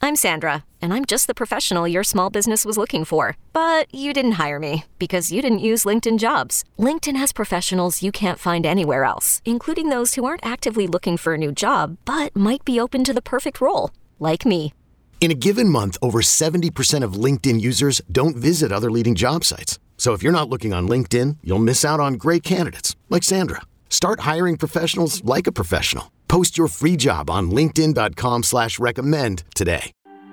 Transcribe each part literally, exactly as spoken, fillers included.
I'm Sandra, and I'm just the professional your small business was looking for. But you didn't hire me because you didn't use LinkedIn Jobs. LinkedIn has professionals you can't find anywhere else, including those who aren't actively looking for a new job, but might be open to the perfect role, like me. In a given month, over seventy percent of LinkedIn users don't visit other leading job sites. So if you're not looking on LinkedIn, you'll miss out on great candidates like Sandra. Start hiring professionals like a professional. Post your free job on linkedin dot com slash recommend today.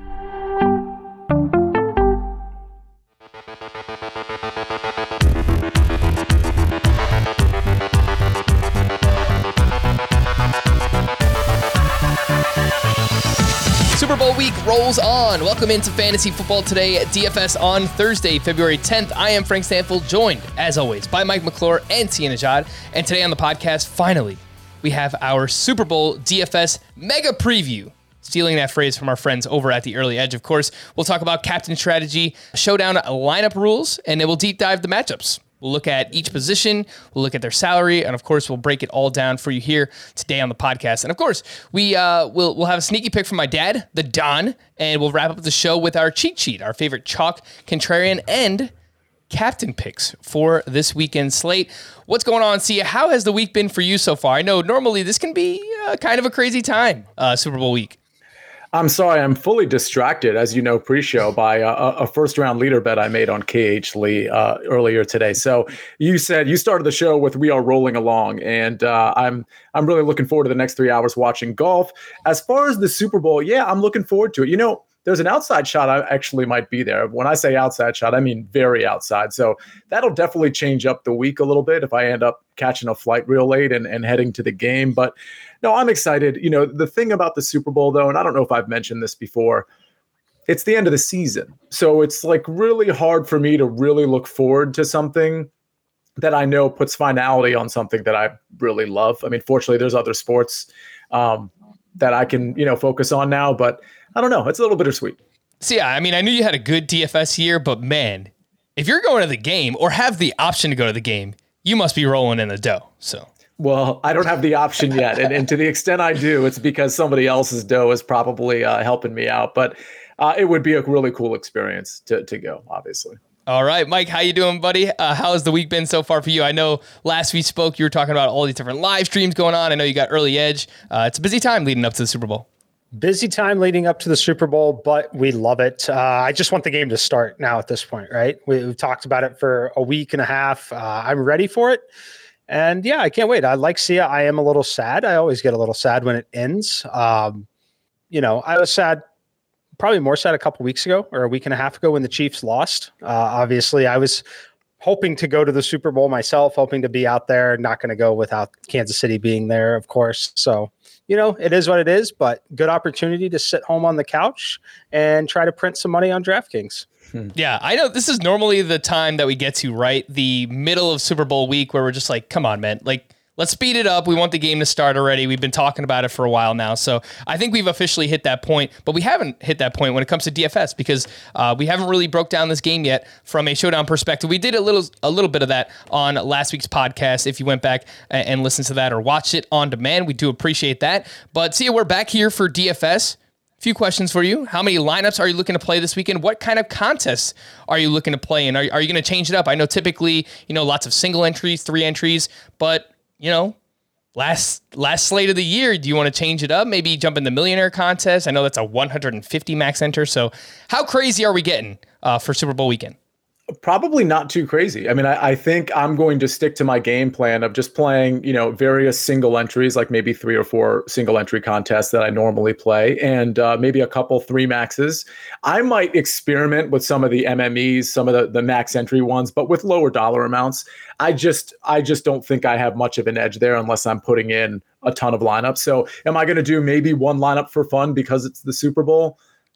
Super Bowl week rolls on. Welcome into Fantasy Football Today at D F S on Thursday, February tenth. I am Frank Stanfield, joined, as always, by Mike McClure and Tia Najad. And today on the podcast, finally, we have our Super Bowl D F S mega preview. Stealing that phrase from our friends over at The Early Edge, of course. We'll talk about captain strategy, showdown lineup rules, and then we'll deep dive the matchups. We'll look at each position, we'll look at their salary, and of course, we'll break it all down for you here today on the podcast. And of course, we uh, will we'll have a sneaky pick from my dad, the Don, and we'll wrap up the show with our cheat sheet, our favorite chalk, contrarian, and captain picks for this weekend slate. What's going on, Sia? How has the week been for you so far? I know normally this can be uh, kind of a crazy time, uh, Super Bowl week. I'm sorry, I'm fully distracted, as you know, pre-show by a, a first-round leader bet I made on K H Lee uh, earlier today. So you said you started the show with "We are rolling along," and uh, I'm I'm really looking forward to the next three hours watching golf. As far as the Super Bowl, yeah, I'm looking forward to it. You know, there's an outside shot I actually might be there. When I say outside shot, I mean very outside. So that'll definitely change up the week a little bit if I end up catching a flight real late and, and heading to the game. But no, I'm excited. You know, the thing about the Super Bowl, though, and I don't know if I've mentioned this before, it's the end of the season. So it's like really hard for me to really look forward to something that I know puts finality on something that I really love. I mean, fortunately, there's other sports um, that I can, you know, focus on now, but I don't know. It's a little bittersweet. So yeah, I mean, I knew you had a good D F S year, but man, if you're going to the game or have the option to go to the game, you must be rolling in the dough. So. Well, I don't have the option yet. And, and to the extent I do, it's because somebody else's dough is probably uh, helping me out. But uh, it would be a really cool experience to, to go, obviously. All right, Mike, how you doing, buddy? Uh, how has the week been so far for you? I know last we spoke, you were talking about all these different live streams going on. I know you got Early Edge. Uh, it's a busy time leading up to the Super Bowl. Busy time leading up to the Super Bowl, but we love it. Uh, I just want the game to start now at this point, right? We, we've talked about it for a week and a half. Uh, I'm ready for it. And yeah, I can't wait. I like Sia. I am a little sad. I always get a little sad when it ends. Um, you know, I was sad, probably more sad a couple weeks ago or a week and a half ago when the Chiefs lost. Uh, obviously, I was hoping to go to the Super Bowl myself, hoping to be out there, not going to go without Kansas City being there, of course. So, you know, it is what it is, but good opportunity to sit home on the couch and try to print some money on DraftKings. Yeah, I know this is normally the time that we get to, right? The middle of Super Bowl week where we're just like, come on, man. Like, let's speed it up. We want the game to start already. We've been talking about it for a while now. So I think we've officially hit that point, but we haven't hit that point when it comes to D F S because uh, we haven't really broke down this game yet from a showdown perspective. We did a little a little bit of that on last week's podcast. If you went back and, and listened to that or watched it on demand, we do appreciate that. But see, we're back here for D F S. Few questions for you. How many lineups are you looking to play this weekend? What kind of contests are you looking to play in? Are, are you going to change it up? I know typically, you know, lots of single entries, three entries, but, you know, last last slate of the year, do you want to change it up? Maybe jump in the millionaire contest? I know that's a one hundred fifty max enter. So how crazy are we getting uh, for Super Bowl weekend? Probably not too crazy. I mean, I, I think I'm going to stick to my game plan of just playing, you know, various single entries, like maybe three or four single entry contests that I normally play, and uh, maybe a couple three maxes. I might experiment with some of the M M Es, some of the, the max entry ones, but with lower dollar amounts. I just, I just don't think I have much of an edge there unless I'm putting in a ton of lineups. So am I going to do maybe one lineup for fun because it's the Super Bowl?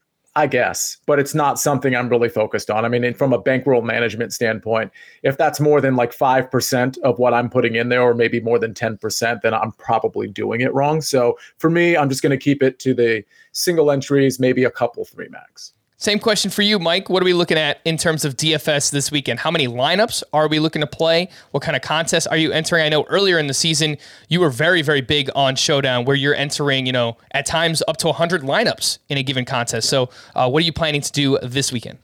I guess, but it's not something I'm really focused on. I mean, from a bankroll management standpoint, if that's more than like five percent of what I'm putting in there, or maybe more than ten percent, then I'm probably doing it wrong. So for me, I'm just going to keep it to the single entries, maybe a couple three max. Same question for you, Mike. What are we looking at in terms of D F S this weekend? How many lineups are we looking to play? What kind of contests are you entering? I know earlier in the season, you were very, very big on Showdown, where you're entering, you know, at times up to one hundred lineups in a given contest. So uh, what are you planning to do this weekend?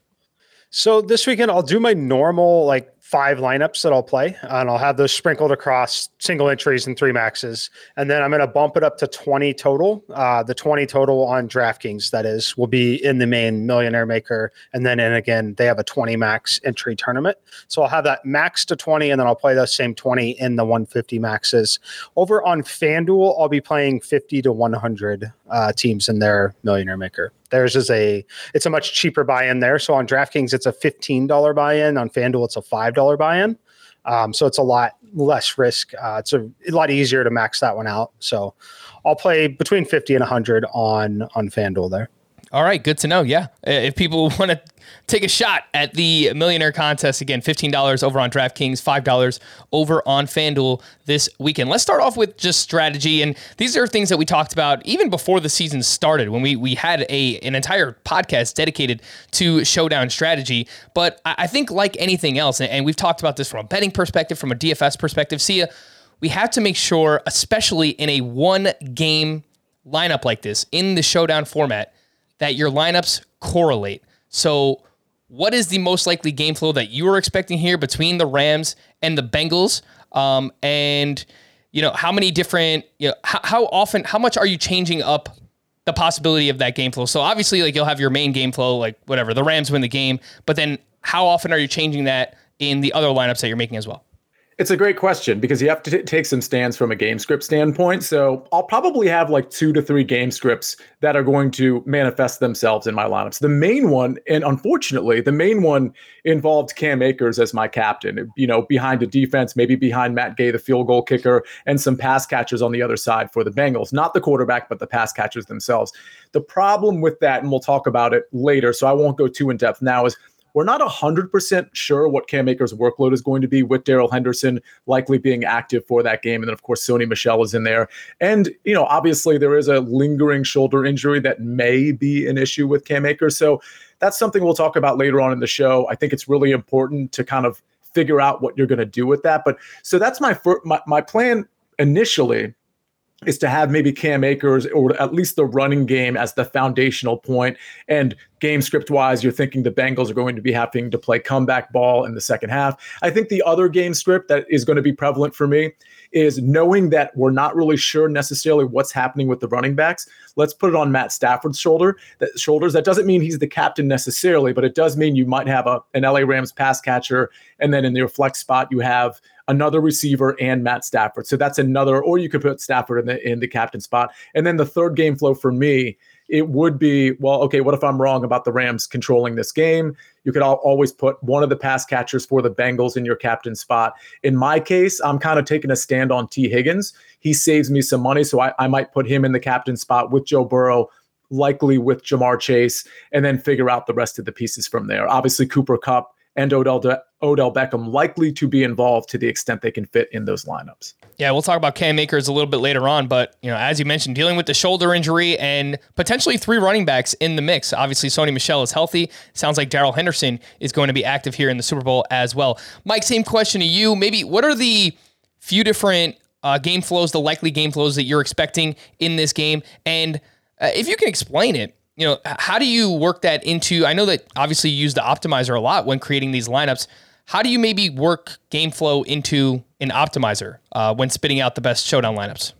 So this weekend, I'll do my normal, like, five lineups that I'll play, and I'll have those sprinkled across single entries and three maxes. And then I'm going to bump it up to twenty total. Uh, the twenty total on DraftKings, that is, will be in the main Millionaire Maker. And then, and again, they have a twenty max entry tournament. So I'll have that max to twenty, and then I'll play those same twenty in the one fifty maxes. Over on FanDuel, I'll be playing fifty to one hundred uh, teams in their Millionaire Maker. Theirs is a, it's a much cheaper buy-in there. So on DraftKings, it's a fifteen dollars buy-in. On FanDuel, it's a five dollars buy-in. Um, so it's a lot less risk. Uh, it's a, a lot easier to max that one out. So I'll play between fifty and one hundred on, on FanDuel there. All right, good to know. Yeah, if people want to take a shot at the Millionaire Contest, again, fifteen dollars over on DraftKings, five dollars over on FanDuel this weekend. Let's start off with just strategy, and these are things that we talked about even before the season started, when we we had a an entire podcast dedicated to Showdown strategy. But I think like anything else, and we've talked about this from a betting perspective, from a D F S perspective, Sia, we have to make sure, especially in a one-game lineup like this, in the Showdown format, that your lineups correlate. So what is the most likely game flow that you are expecting here between the Rams and the Bengals? Um, and, you know, how many different, you know, how, how often, how much are you changing up the possibility of that game flow? So obviously, like, you'll have your main game flow, like whatever, the Rams win the game, but then how often are you changing that in the other lineups that you're making as well? It's a great question because you have to t- take some stands from a game script standpoint. So I'll probably have like two to three game scripts that are going to manifest themselves in my lineups. The main one, and unfortunately, the main one involved Cam Akers as my captain, you know, behind the defense, maybe behind Matt Gay, the field goal kicker, and some pass catchers on the other side for the Bengals. Not the quarterback, but the pass catchers themselves. The problem with that, and we'll talk about it later, so I won't go too in depth now, is we're not one hundred percent sure what Cam Akers' workload is going to be, with Darrell Henderson likely being active for that game. And then, of course, Sony Michel is in there. And, you know, obviously there is a lingering shoulder injury that may be an issue with Cam Akers. So that's something we'll talk about later on in the show. I think it's really important to kind of figure out what you're going to do with that. But so that's my, fir- my, my plan initially, is to have maybe Cam Akers or at least the running game as the foundational point. And game script wise, you're thinking the Bengals are going to be having to play comeback ball in the second half. I think the other game script that is going to be prevalent for me is knowing that we're not really sure necessarily what's happening with the running backs. Let's put it on Matt Stafford's shoulder. That shoulders. That doesn't mean he's the captain necessarily, but it does mean you might have a, an L A Rams pass catcher, and then in your flex spot you have another receiver and Matt Stafford. So that's another, or you could put Stafford in the in the captain spot. And then the third game flow for me, it would be, well, okay, what if I'm wrong about the Rams controlling this game? You could al- always put one of the pass catchers for the Bengals in your captain spot. In my case, I'm kind of taking a stand on T. Higgins. He saves me some money, so I, I might put him in the captain spot with Joe Burrow, likely with Jamar Chase, and then figure out the rest of the pieces from there. Obviously, Cooper Kupp and Odell, De- Odell Beckham likely to be involved to the extent they can fit in those lineups. Yeah, we'll talk about Cam Akers a little bit later on, but, you know, as you mentioned, dealing with the shoulder injury and potentially three running backs in the mix. Obviously, Sony Michel is healthy. Sounds like Darrell Henderson is going to be active here in the Super Bowl as well. Mike, same question to you. Maybe what are the few different uh, game flows, the likely game flows that you're expecting in this game? And uh, if you can explain it, you know, how do you work that into, I know that obviously you use the optimizer a lot when creating these lineups. How do you maybe work game flow into an optimizer uh, when spitting out the best Showdown lineups?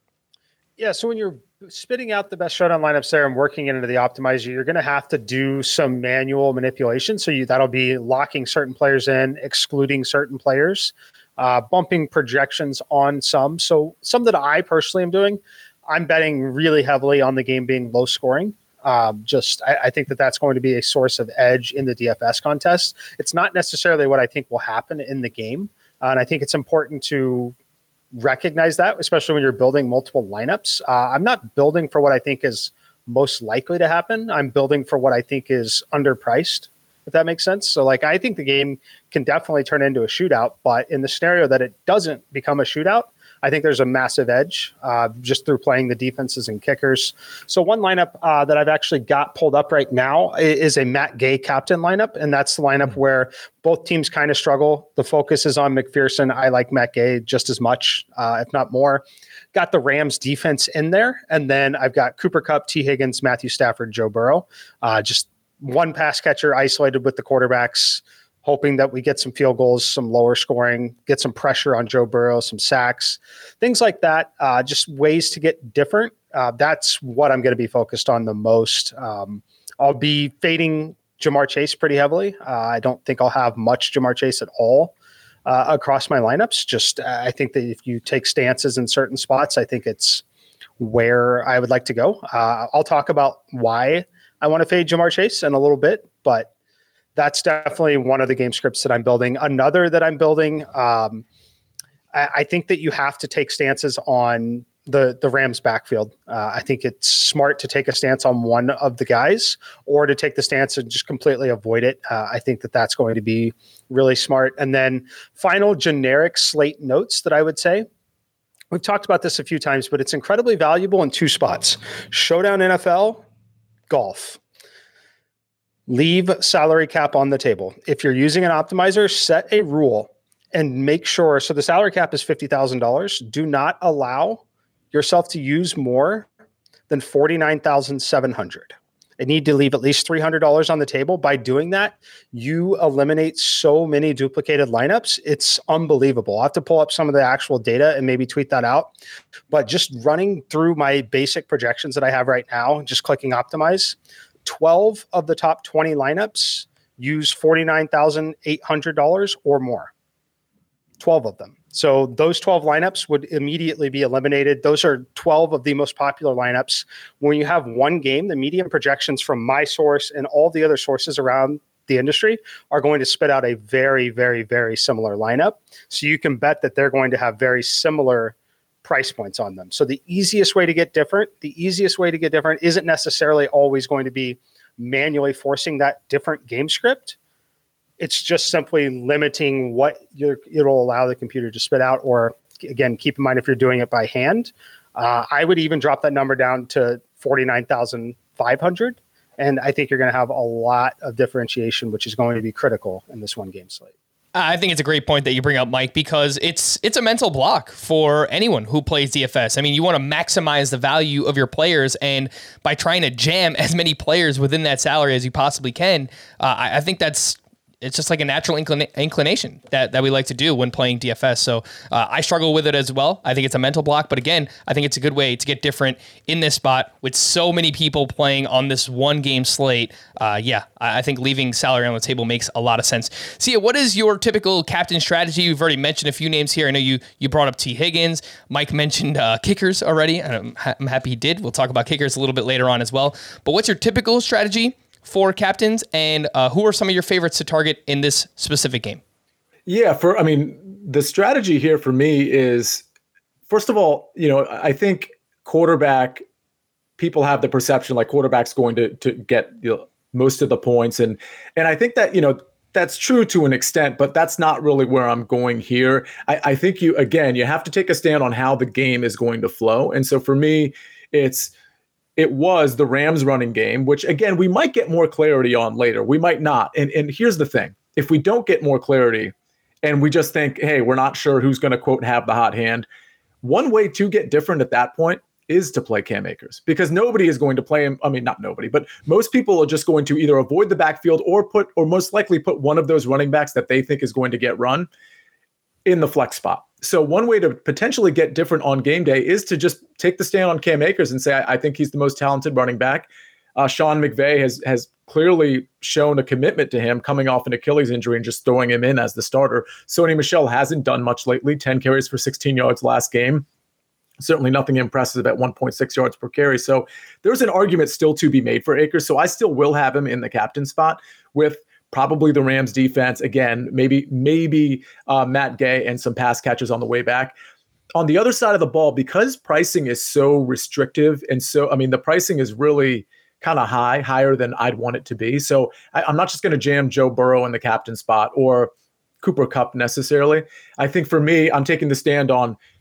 Yeah, so when you're spitting out the best Showdown lineups there and working it into the optimizer, you're going to have to do some manual manipulation. So you, that'll be locking certain players in, excluding certain players, uh, bumping projections on some. So some that I personally am doing, I'm betting really heavily on the game being low scoring. Um, just, I, I think that that's going to be a source of edge in the D F S contest. It's not necessarily what I think will happen in the game. Uh, and I think it's important to recognize that, especially when you're building multiple lineups. Uh, I'm not building for what I think is most likely to happen. I'm building for what I think is underpriced, if that makes sense. So like, I think the game can definitely turn into a shootout, but in the scenario that it doesn't become a shootout, I think there's a massive edge uh, just through playing the defenses and kickers. So one lineup uh, that I've actually got pulled up right now is a Matt Gay captain lineup, and that's the lineup mm-hmm. where both teams kind of struggle. The focus is on McPherson. I like Matt Gay just as much, uh, if not more. Got the Rams defense in there, and then I've got Cooper Kupp, T. Higgins, Matthew Stafford, Joe Burrow. Uh, just one pass catcher isolated with the quarterbacks, hoping that we get some field goals, some lower scoring, get some pressure on Joe Burrow, some sacks, things like that. Uh, just ways to get different. Uh, that's what I'm going to be focused on the most. Um, I'll be fading Ja'Marr Chase pretty heavily. Uh, I don't think I'll have much Ja'Marr Chase at all uh, across my lineups. Just uh, I think that if you take stances in certain spots, I think it's where I would like to go. Uh, I'll talk about why I want to fade Ja'Marr Chase in a little bit, but that's definitely one of the game scripts that I'm building. Another that I'm building, um, I, I think that you have to take stances on the the Rams backfield. Uh, I think it's smart to take a stance on one of the guys or to take the stance and just completely avoid it. Uh, I think that that's going to be really smart. And then final generic slate notes that I would say. We've talked about this a few times, but it's incredibly valuable in two spots: Showdown N F L, golf. Leave salary cap on the table. If you're using an optimizer, set a rule and make sure. So the salary cap is fifty thousand dollars. Do not allow yourself to use more than forty-nine thousand seven hundred dollars. I need to leave at least three hundred dollars on the table. By doing that, you eliminate so many duplicated lineups. It's unbelievable. I'll have to pull up some of the actual data and maybe tweet that out. But just running through my basic projections that I have right now, just clicking optimize, twelve of the top twenty lineups use forty-nine thousand eight hundred dollars or more. twelve of them. So those twelve lineups would immediately be eliminated. Those are twelve of the most popular lineups. When you have one game, the median projections from my source and all the other sources around the industry are going to spit out a very, very, very similar lineup. So you can bet that they're going to have very similar price points on them. So the easiest way to get different, the easiest way to get different isn't necessarily always going to be manually forcing that different game script. It's just simply limiting what you're, it'll allow the computer to spit out. Or again, keep in mind, if you're doing it by hand, uh, I would even drop that number down to forty-nine thousand five hundred. And I think you're going to have a lot of differentiation, which is going to be critical in this one game slate. I think it's a great point that you bring up, Mike, because it's it's a mental block for anyone who plays D F S. I mean, you want to maximize the value of your players, and by trying to jam as many players within that salary as you possibly can, uh, I, I think that's it's just like a natural inclina- inclination that, that we like to do when playing D F S. So uh, I struggle with it as well. I think it's a mental block, but again, I think it's a good way to get different in this spot with so many people playing on this one game slate. Uh, yeah, I think leaving salary on the table makes a lot of sense. Sia, what is your typical captain strategy? You've already mentioned a few names here. I know you you brought up T. Higgins. Mike mentioned uh, kickers already. I'm, ha- I'm happy he did. We'll talk about kickers a little bit later on as well. But what's your typical strategy for captains, and uh, who are some of your favorites to target in this specific game? Yeah, for I mean, the strategy here for me is, first of all, you know, I think quarterback, people have the perception like quarterback's going to to get, you know, most of the points, and and I think that, you know, that's true to an extent, but that's not really where I'm going here. I, I think you again, you have to take a stand on how the game is going to flow, and so for me, it's. It was the Rams running game, which, again, we might get more clarity on later. We might not. And, and here's the thing. If we don't get more clarity and we just think, hey, we're not sure who's going to, quote, have the hot hand, one way to get different at that point is to play Cam Akers, because nobody is going to play him. I mean, not nobody, but most people are just going to either avoid the backfield or put, or most likely put one of those running backs that they think is going to get run in the flex spot. So one way to potentially get different on game day is to just take the stand on Cam Akers and say, I, I think he's the most talented running back. Uh, Sean McVay has has clearly shown a commitment to him coming off an Achilles injury and just throwing him in as the starter. Sony Michel hasn't done much lately, ten carries for sixteen yards last game. Certainly nothing impressive at one point six yards per carry. So there's an argument still to be made for Akers. So I still will have him in the captain spot with probably the Rams defense. Again, maybe maybe uh, Matt Gay and some pass catchers on the way back. On the other side of the ball, because pricing is so restrictive, and so, I mean, the pricing is really kind of high, higher than I'd want it to be. So I, I'm not just going to jam Joe Burrow in the captain spot or Cooper Kupp necessarily. I think for me, I'm taking the stand on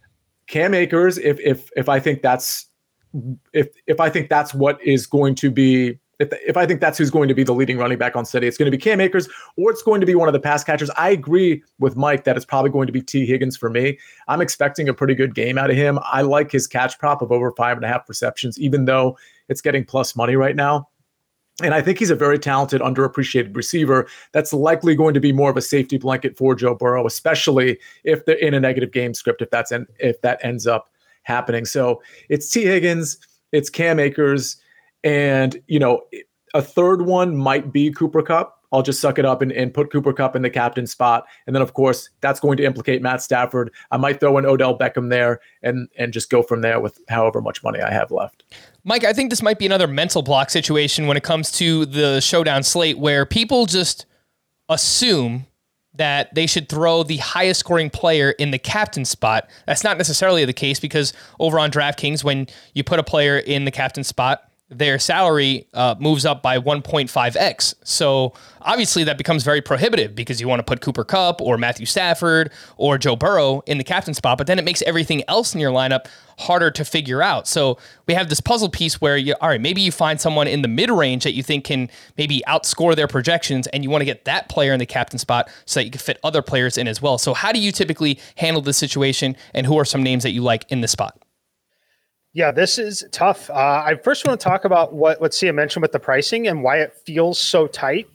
Cam Akers, if if if I think that's if if I think that's what is going to be. If, if I think that's who's going to be the leading running back on City, it's going to be Cam Akers or it's going to be one of the pass catchers. I agree with Mike that it's probably going to be T. Higgins for me. I'm expecting a pretty good game out of him. I like his catch prop of over five and a half receptions, even though it's getting plus money right now. And I think he's a very talented, underappreciated receiver that's likely going to be more of a safety blanket for Joe Burrow, especially if they're in a negative game script, if that's en- if that ends up happening. So it's T. Higgins, it's Cam Akers, and, you know, a third one might be Cooper Kupp. I'll just suck it up and, and put Cooper Kupp in the captain spot. And then, of course, that's going to implicate Matt Stafford. I might throw in Odell Beckham there and, and just go from there with however much money I have left. Mike, I think this might be another mental block situation when it comes to the showdown slate where people just assume that they should throw the highest scoring player in the captain spot. That's not necessarily the case because over on DraftKings, when you put a player in the captain spot, their salary uh, moves up by one point five x. So obviously that becomes very prohibitive because you want to put Cooper Kupp or Matthew Stafford or Joe Burrow in the captain spot, but then it makes everything else in your lineup harder to figure out. So we have this puzzle piece where you, all right, maybe you find someone in the mid-range that you think can maybe outscore their projections and you want to get that player in the captain spot so that you can fit other players in as well. So how do you typically handle this situation and who are some names that you like in this spot? Yeah, this is tough. Uh, I first want to talk about what, what Sia mentioned with the pricing and why it feels so tight.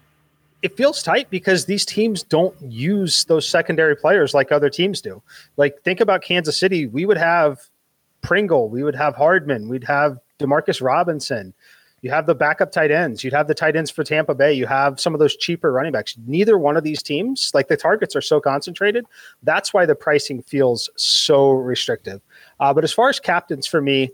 It feels tight because these teams don't use those secondary players like other teams do. Like, think about Kansas City. We would have Pringle. We would have Hardman. We'd have Demarcus Robinson. You have the backup tight ends. You'd have the tight ends for Tampa Bay. You have some of those cheaper running backs. Neither one of these teams, like the targets are so concentrated. That's why the pricing feels so restrictive. Uh, but as far as captains for me,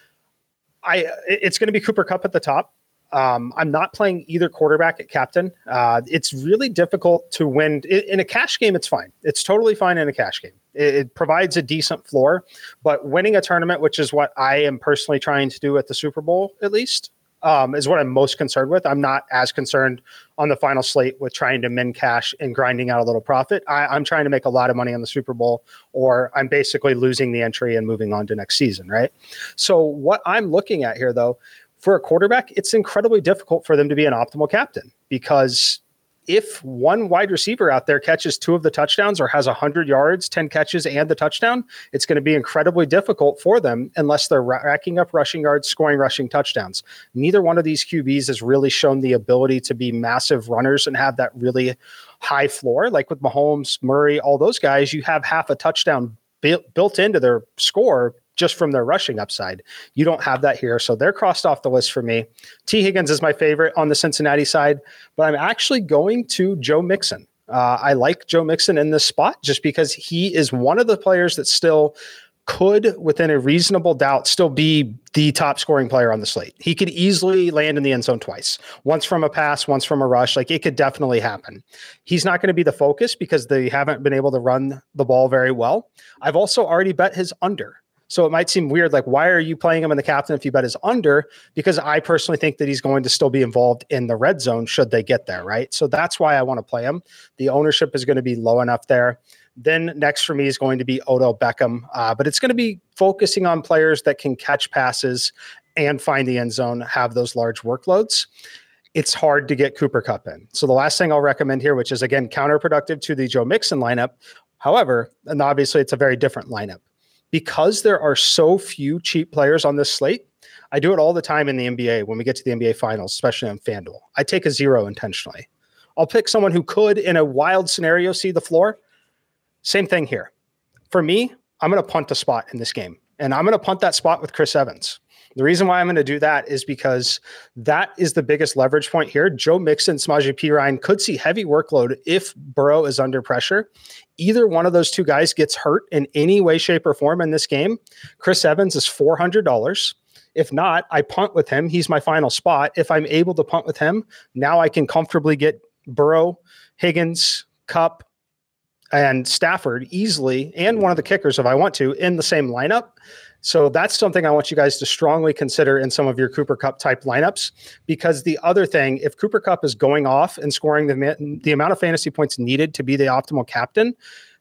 I it's going to be Cooper Kupp at the top. Um, I'm not playing either quarterback at captain. Uh, it's really difficult to win. In a cash game, it's fine. It's totally fine in a cash game. It, it provides a decent floor. But winning a tournament, which is what I am personally trying to do at the Super Bowl, at least, Um, is what I'm most concerned with. I'm not as concerned on the final slate with trying to min cash and grinding out a little profit. I, I'm trying to make a lot of money on the Super Bowl, or I'm basically losing the entry and moving on to next season, right? So what I'm looking at here, though, for a quarterback, it's incredibly difficult for them to be an optimal captain because if one wide receiver out there catches two of the touchdowns or has one hundred yards, ten catches, and the touchdown, it's going to be incredibly difficult for them unless they're racking up rushing yards, scoring rushing touchdowns. Neither one of these Q Bs has really shown the ability to be massive runners and have that really high floor. Like with Mahomes, Murray, all those guys, you have half a touchdown built, built into their score just from their rushing upside. You don't have that here. So they're crossed off the list for me. T. Higgins is my favorite on the Cincinnati side, but I'm actually going to Joe Mixon. Uh, I like Joe Mixon in this spot just because he is one of the players that still could, within a reasonable doubt, still be the top scoring player on the slate. He could easily land in the end zone twice, once from a pass, once from a rush. Like, it could definitely happen. He's not going to be the focus because they haven't been able to run the ball very well. I've also already bet his under. So it might seem weird, like, why are you playing him in the captain if you bet his under? Because I personally think that he's going to still be involved in the red zone should they get there, right? So that's why I want to play him. The ownership is going to be low enough there. Then next for me is going to be Odell Beckham, uh, but it's going to be focusing on players that can catch passes and find the end zone, have those large workloads. It's hard to get Cooper Kupp in. So the last thing I'll recommend here, which is, again, counterproductive to the Joe Mixon lineup. However, and obviously it's a very different lineup. Because there are so few cheap players on this slate, I do it all the time in the N B A when we get to the N B A finals, especially on FanDuel. I take a zero intentionally. I'll pick someone who could, in a wild scenario, see the floor. Same thing here. For me, I'm going to punt a spot in this game, and I'm going to punt that spot with Chris Evans. The reason why I'm going to do that is because that is the biggest leverage point here. Joe Mixon, Samaje Perine could see heavy workload if Burrow is under pressure. Either one of those two guys gets hurt in any way, shape, or form in this game, Chris Evans is four hundred dollars. If not, I punt with him. He's my final spot. If I'm able to punt with him, now I can comfortably get Burrow, Higgins, Kupp, and Stafford easily, and one of the kickers if I want to, in the same lineup. So that's something I want you guys to strongly consider in some of your Cooper Kupp type lineups, because the other thing, if Cooper Kupp is going off and scoring the, the amount of fantasy points needed to be the optimal captain,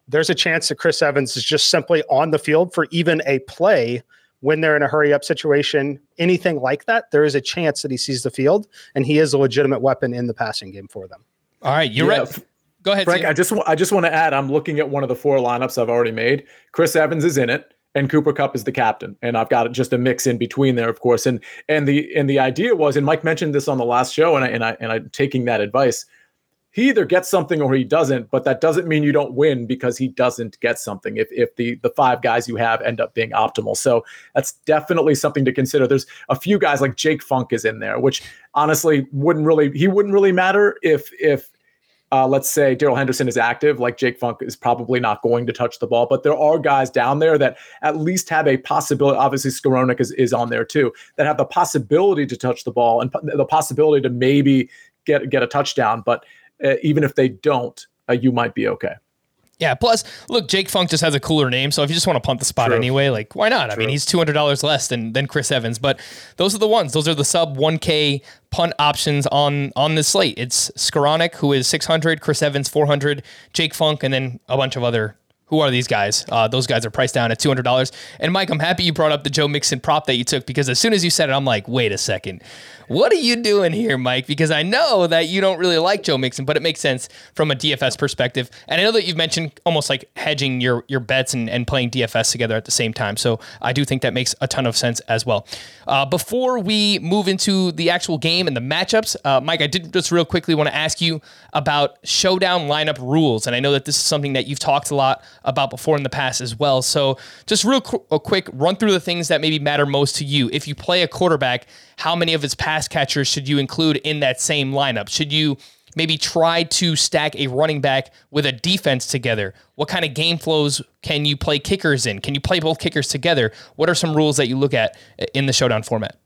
there's a chance that Chris Evans is just simply on the field for even a play when they're in a hurry up situation, anything like that. There is a chance that he sees the field, and he is a legitimate weapon in the passing game for them. All right, you're yeah. right. Go ahead, Frank. Sam. I just I just want to add. I'm looking at one of the four lineups I've already made. Chris Evans is in it, and Cooper Kupp is the captain. And I've got just a mix in between there, of course. And and the and the idea was, and Mike mentioned this on the last show, and I and I and I'm taking that advice. He either gets something or he doesn't, but that doesn't mean you don't win because he doesn't get something if if the the five guys you have end up being optimal. So that's definitely something to consider. There's a few guys like Jake Funk is in there, which honestly wouldn't really he wouldn't really matter if if uh, let's say Darrell Henderson is active. Like Jake Funk is probably not going to touch the ball, but there are guys down there that at least have a possibility. Obviously, Skowronek is, is on there too, that have the possibility to touch the ball and the possibility to maybe get get a touchdown, but Uh, even if they don't, uh, you might be okay. Yeah. Plus, look, Jake Funk just has a cooler name. So if you just want to punt the spot True. anyway, like why not? True. I mean, he's two hundred dollars less than than Chris Evans, but those are the ones. Those are the sub one K punt options on on this slate. It's Skowronek, who is six hundred, Chris Evans four hundred, Jake Funk, and then a bunch of other. Who are these guys? Uh, those guys are priced down at two hundred dollars. And Mike, I'm happy you brought up the Joe Mixon prop that you took, because as soon as you said it, I'm like, wait a second. What are you doing here, Mike? Because I know that you don't really like Joe Mixon, but it makes sense from a D F S perspective. And I know that you've mentioned almost like hedging your, your bets and, and playing D F S together at the same time. So I do think that makes a ton of sense as well. Uh, before we move into the actual game and the matchups, uh, Mike, I did just real quickly want to ask you about showdown lineup rules. And I know that this is something that you've talked a lot about before in the past as well. So just real qu- a quick run through the things that maybe matter most to you. If you play a quarterback, how many of his pass catchers should you include in that same lineup? Should you maybe try to stack a running back with a defense together? What kind of game flows can you play kickers in? Can you play both kickers together? What are some rules that you look at in the showdown format?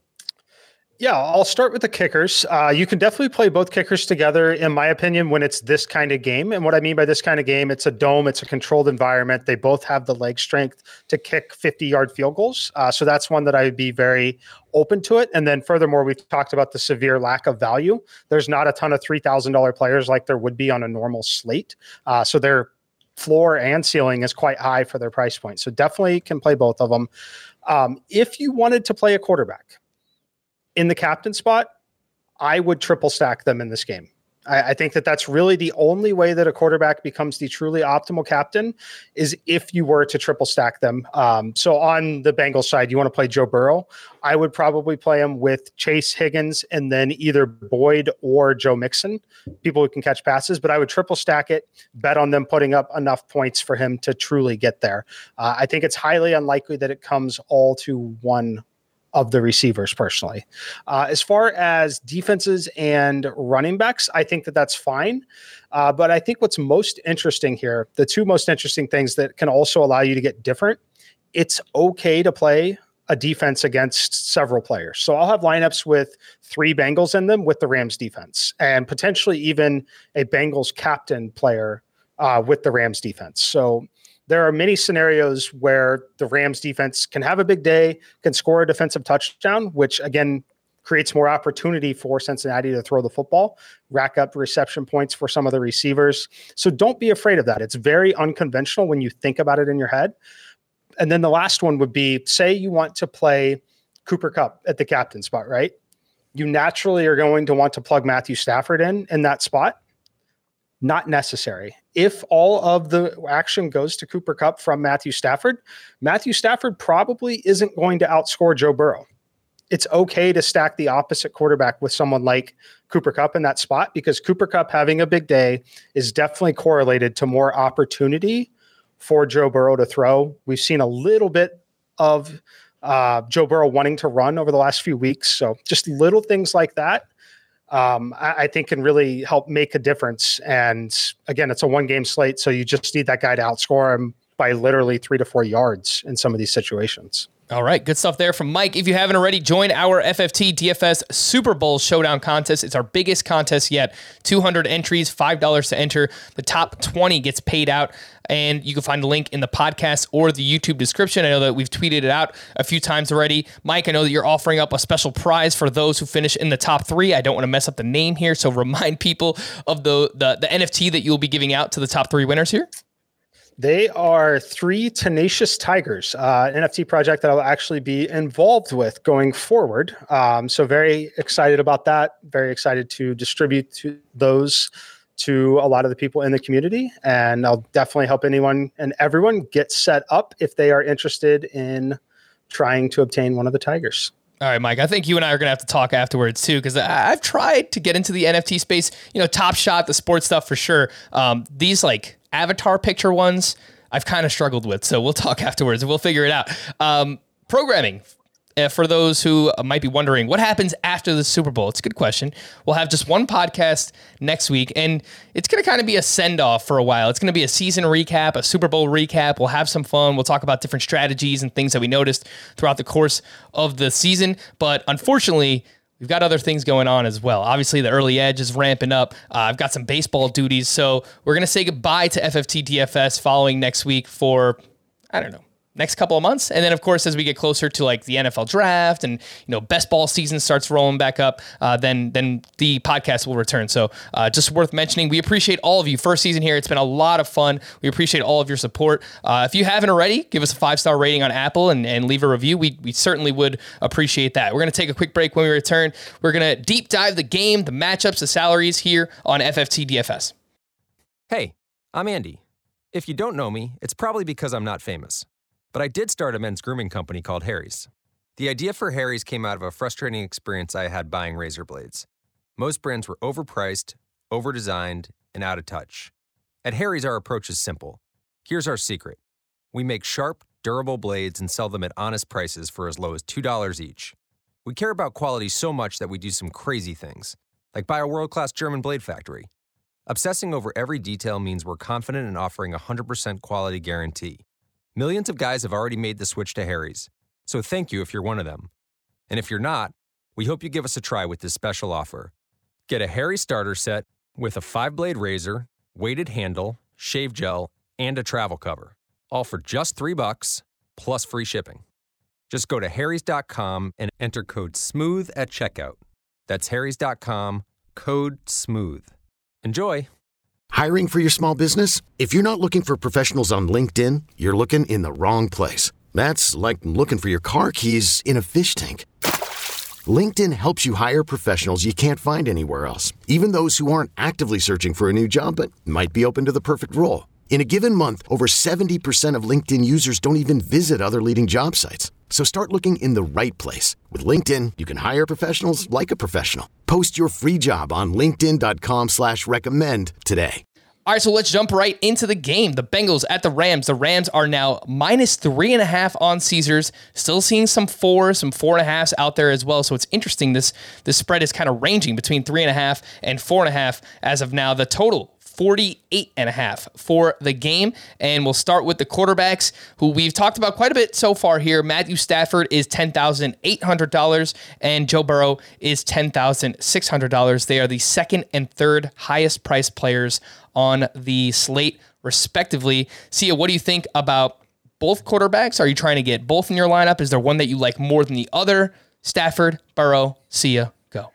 Yeah, I'll start with the kickers. Uh, you can definitely play both kickers together, in my opinion, when it's this kind of game. And what I mean by this kind of game, it's a dome, it's a controlled environment. They both have the leg strength to kick fifty-yard field goals. Uh, so that's one that I would be very open to it. And then furthermore, we've talked about the severe lack of value. There's not a ton of three thousand dollars players like there would be on a normal slate. Uh, so their floor and ceiling is quite high for their price point. So definitely can play both of them. Um, if you wanted to play a quarterback in the captain spot, I would triple stack them in this game. I, I think that that's really the only way that a quarterback becomes the truly optimal captain, is if you were to triple stack them. Um, so on the Bengals side, you want to play Joe Burrow. I would probably play him with Chase Higgins and then either Boyd or Joe Mixon, people who can catch passes, but I would triple stack it, bet on them putting up enough points for him to truly get there. Uh, I think it's highly unlikely that it comes all to one of the receivers personally. Uh, as far as defenses and running backs, I think that that's fine. Uh, but I think what's most interesting here, the two most interesting things that can also allow you to get different, it's okay to play a defense against several players. So I'll have lineups with three Bengals in them with the Rams defense, and potentially even a Bengals captain player uh, with the Rams defense. So there are many scenarios where the Rams defense can have a big day, can score a defensive touchdown, which again creates more opportunity for Cincinnati to throw the football, rack up reception points for some of the receivers. So don't be afraid of that. It's very unconventional when you think about it in your head. And then the last one would be, say you want to play Cooper Kupp at the captain spot, right? You naturally are going to want to plug Matthew Stafford in in that spot. Not necessary. If all of the action goes to Cooper Kupp from Matthew Stafford, Matthew Stafford probably isn't going to outscore Joe Burrow. It's okay to stack the opposite quarterback with someone like Cooper Kupp in that spot, because Cooper Kupp having a big day is definitely correlated to more opportunity for Joe Burrow to throw. We've seen a little bit of uh, Joe Burrow wanting to run over the last few weeks. So just little things like that, Um, I, I think can really help make a difference. And again, it's a one game slate, so you just need that guy to outscore him by literally three to four yards in some of these situations. All right, good stuff there from Mike. If you haven't already, join our F F T D F S Super Bowl Showdown contest. It's our biggest contest yet. two hundred entries, five dollars to enter. The top twenty gets paid out, and you can find the link in the podcast or the YouTube description. I know that we've tweeted it out a few times already. Mike, I know that you're offering up a special prize for those who finish in the top three. I don't want to mess up the name here, so remind people of the, the, the N F T that you'll be giving out to the top three winners here. They are three tenacious tigers, uh, an N F T project that I'll actually be involved with going forward. Um, so very excited about that. Very excited to distribute to those to a lot of the people in the community. And I'll definitely help anyone and everyone get set up if they are interested in trying to obtain one of the tigers. All right, Mike, I think you and I are going to have to talk afterwards too, because I've tried to get into the N F T space, you know, Top Shot, the sports stuff for sure. Um, these like avatar picture ones, I've kind of struggled with. So we'll talk afterwards and we'll figure it out. Um, programming. Uh, for those who might be wondering, what happens after the Super Bowl? It's a good question. We'll have just one podcast next week, and it's going to kind of be a send-off for a while. It's going to be a season recap, a Super Bowl recap. We'll have some fun. We'll talk about different strategies and things that we noticed throughout the course of the season. But unfortunately, we've got other things going on as well. Obviously, the early edge is ramping up. Uh, I've got some baseball duties, so we're going to say goodbye to F F T D F S following next week for, I don't know, next couple of months. And then of course, as we get closer to like the N F L draft and, you know, best ball season starts rolling back up, uh, then, then the podcast will return. So uh, just worth mentioning, we appreciate all of you. First season here. It's been a lot of fun. We appreciate all of your support. Uh, if you haven't already, give us a five-star rating on Apple and, and leave a review. We, we certainly would appreciate that. We're going to take a quick break. When we return, we're going to deep dive the game, the matchups, the salaries here on F F T D F S. Hey, I'm Andy. If you don't know me, it's probably because I'm not famous. But I did start a men's grooming company called Harry's. The idea for Harry's came out of a frustrating experience I had buying razor blades. Most brands were overpriced, overdesigned, and out of touch. At Harry's, our approach is simple. Here's our secret. We make sharp, durable blades and sell them at honest prices for as low as two dollars each. We care about quality so much that we do some crazy things, like buy a world-class German blade factory. Obsessing over every detail means we're confident in offering a one hundred percent quality guarantee. Millions of guys have already made the switch to Harry's, so thank you if you're one of them. And if you're not, we hope you give us a try with this special offer. Get a Harry's starter set with a five-blade razor, weighted handle, shave gel, and a travel cover, all for just three bucks plus free shipping. Just go to harrys dot com and enter code SMOOTH at checkout. That's harrys dot com, code SMOOTH. Enjoy! Hiring for your small business? If you're not looking for professionals on LinkedIn, you're looking in the wrong place. That's like looking for your car keys in a fish tank. LinkedIn helps you hire professionals you can't find anywhere else, even those who aren't actively searching for a new job but might be open to the perfect role. In a given month, over seventy percent of LinkedIn users don't even visit other leading job sites. So start looking in the right place. With LinkedIn, you can hire professionals like a professional. Post your free job on linkedin dot com slash recommend today. All right, so let's jump right into the game. The Bengals at the Rams. The Rams are now minus three and a half on Caesars. Still seeing some four, some four and a halves out there as well. So it's interesting. This, this spread is kind of ranging between three and a half and four and a half as of now. The total, forty-eight and a half for the game. And we'll start with the quarterbacks, who we've talked about quite a bit so far here. Matthew Stafford is ten thousand eight hundred dollars and Joe Burrow is ten thousand six hundred dollars. They are the second and third highest priced players on the slate, respectively. Sia, what do you think about both quarterbacks? Are you trying to get both in your lineup? Is there one that you like more than the other? Stafford, Burrow, Sia, go.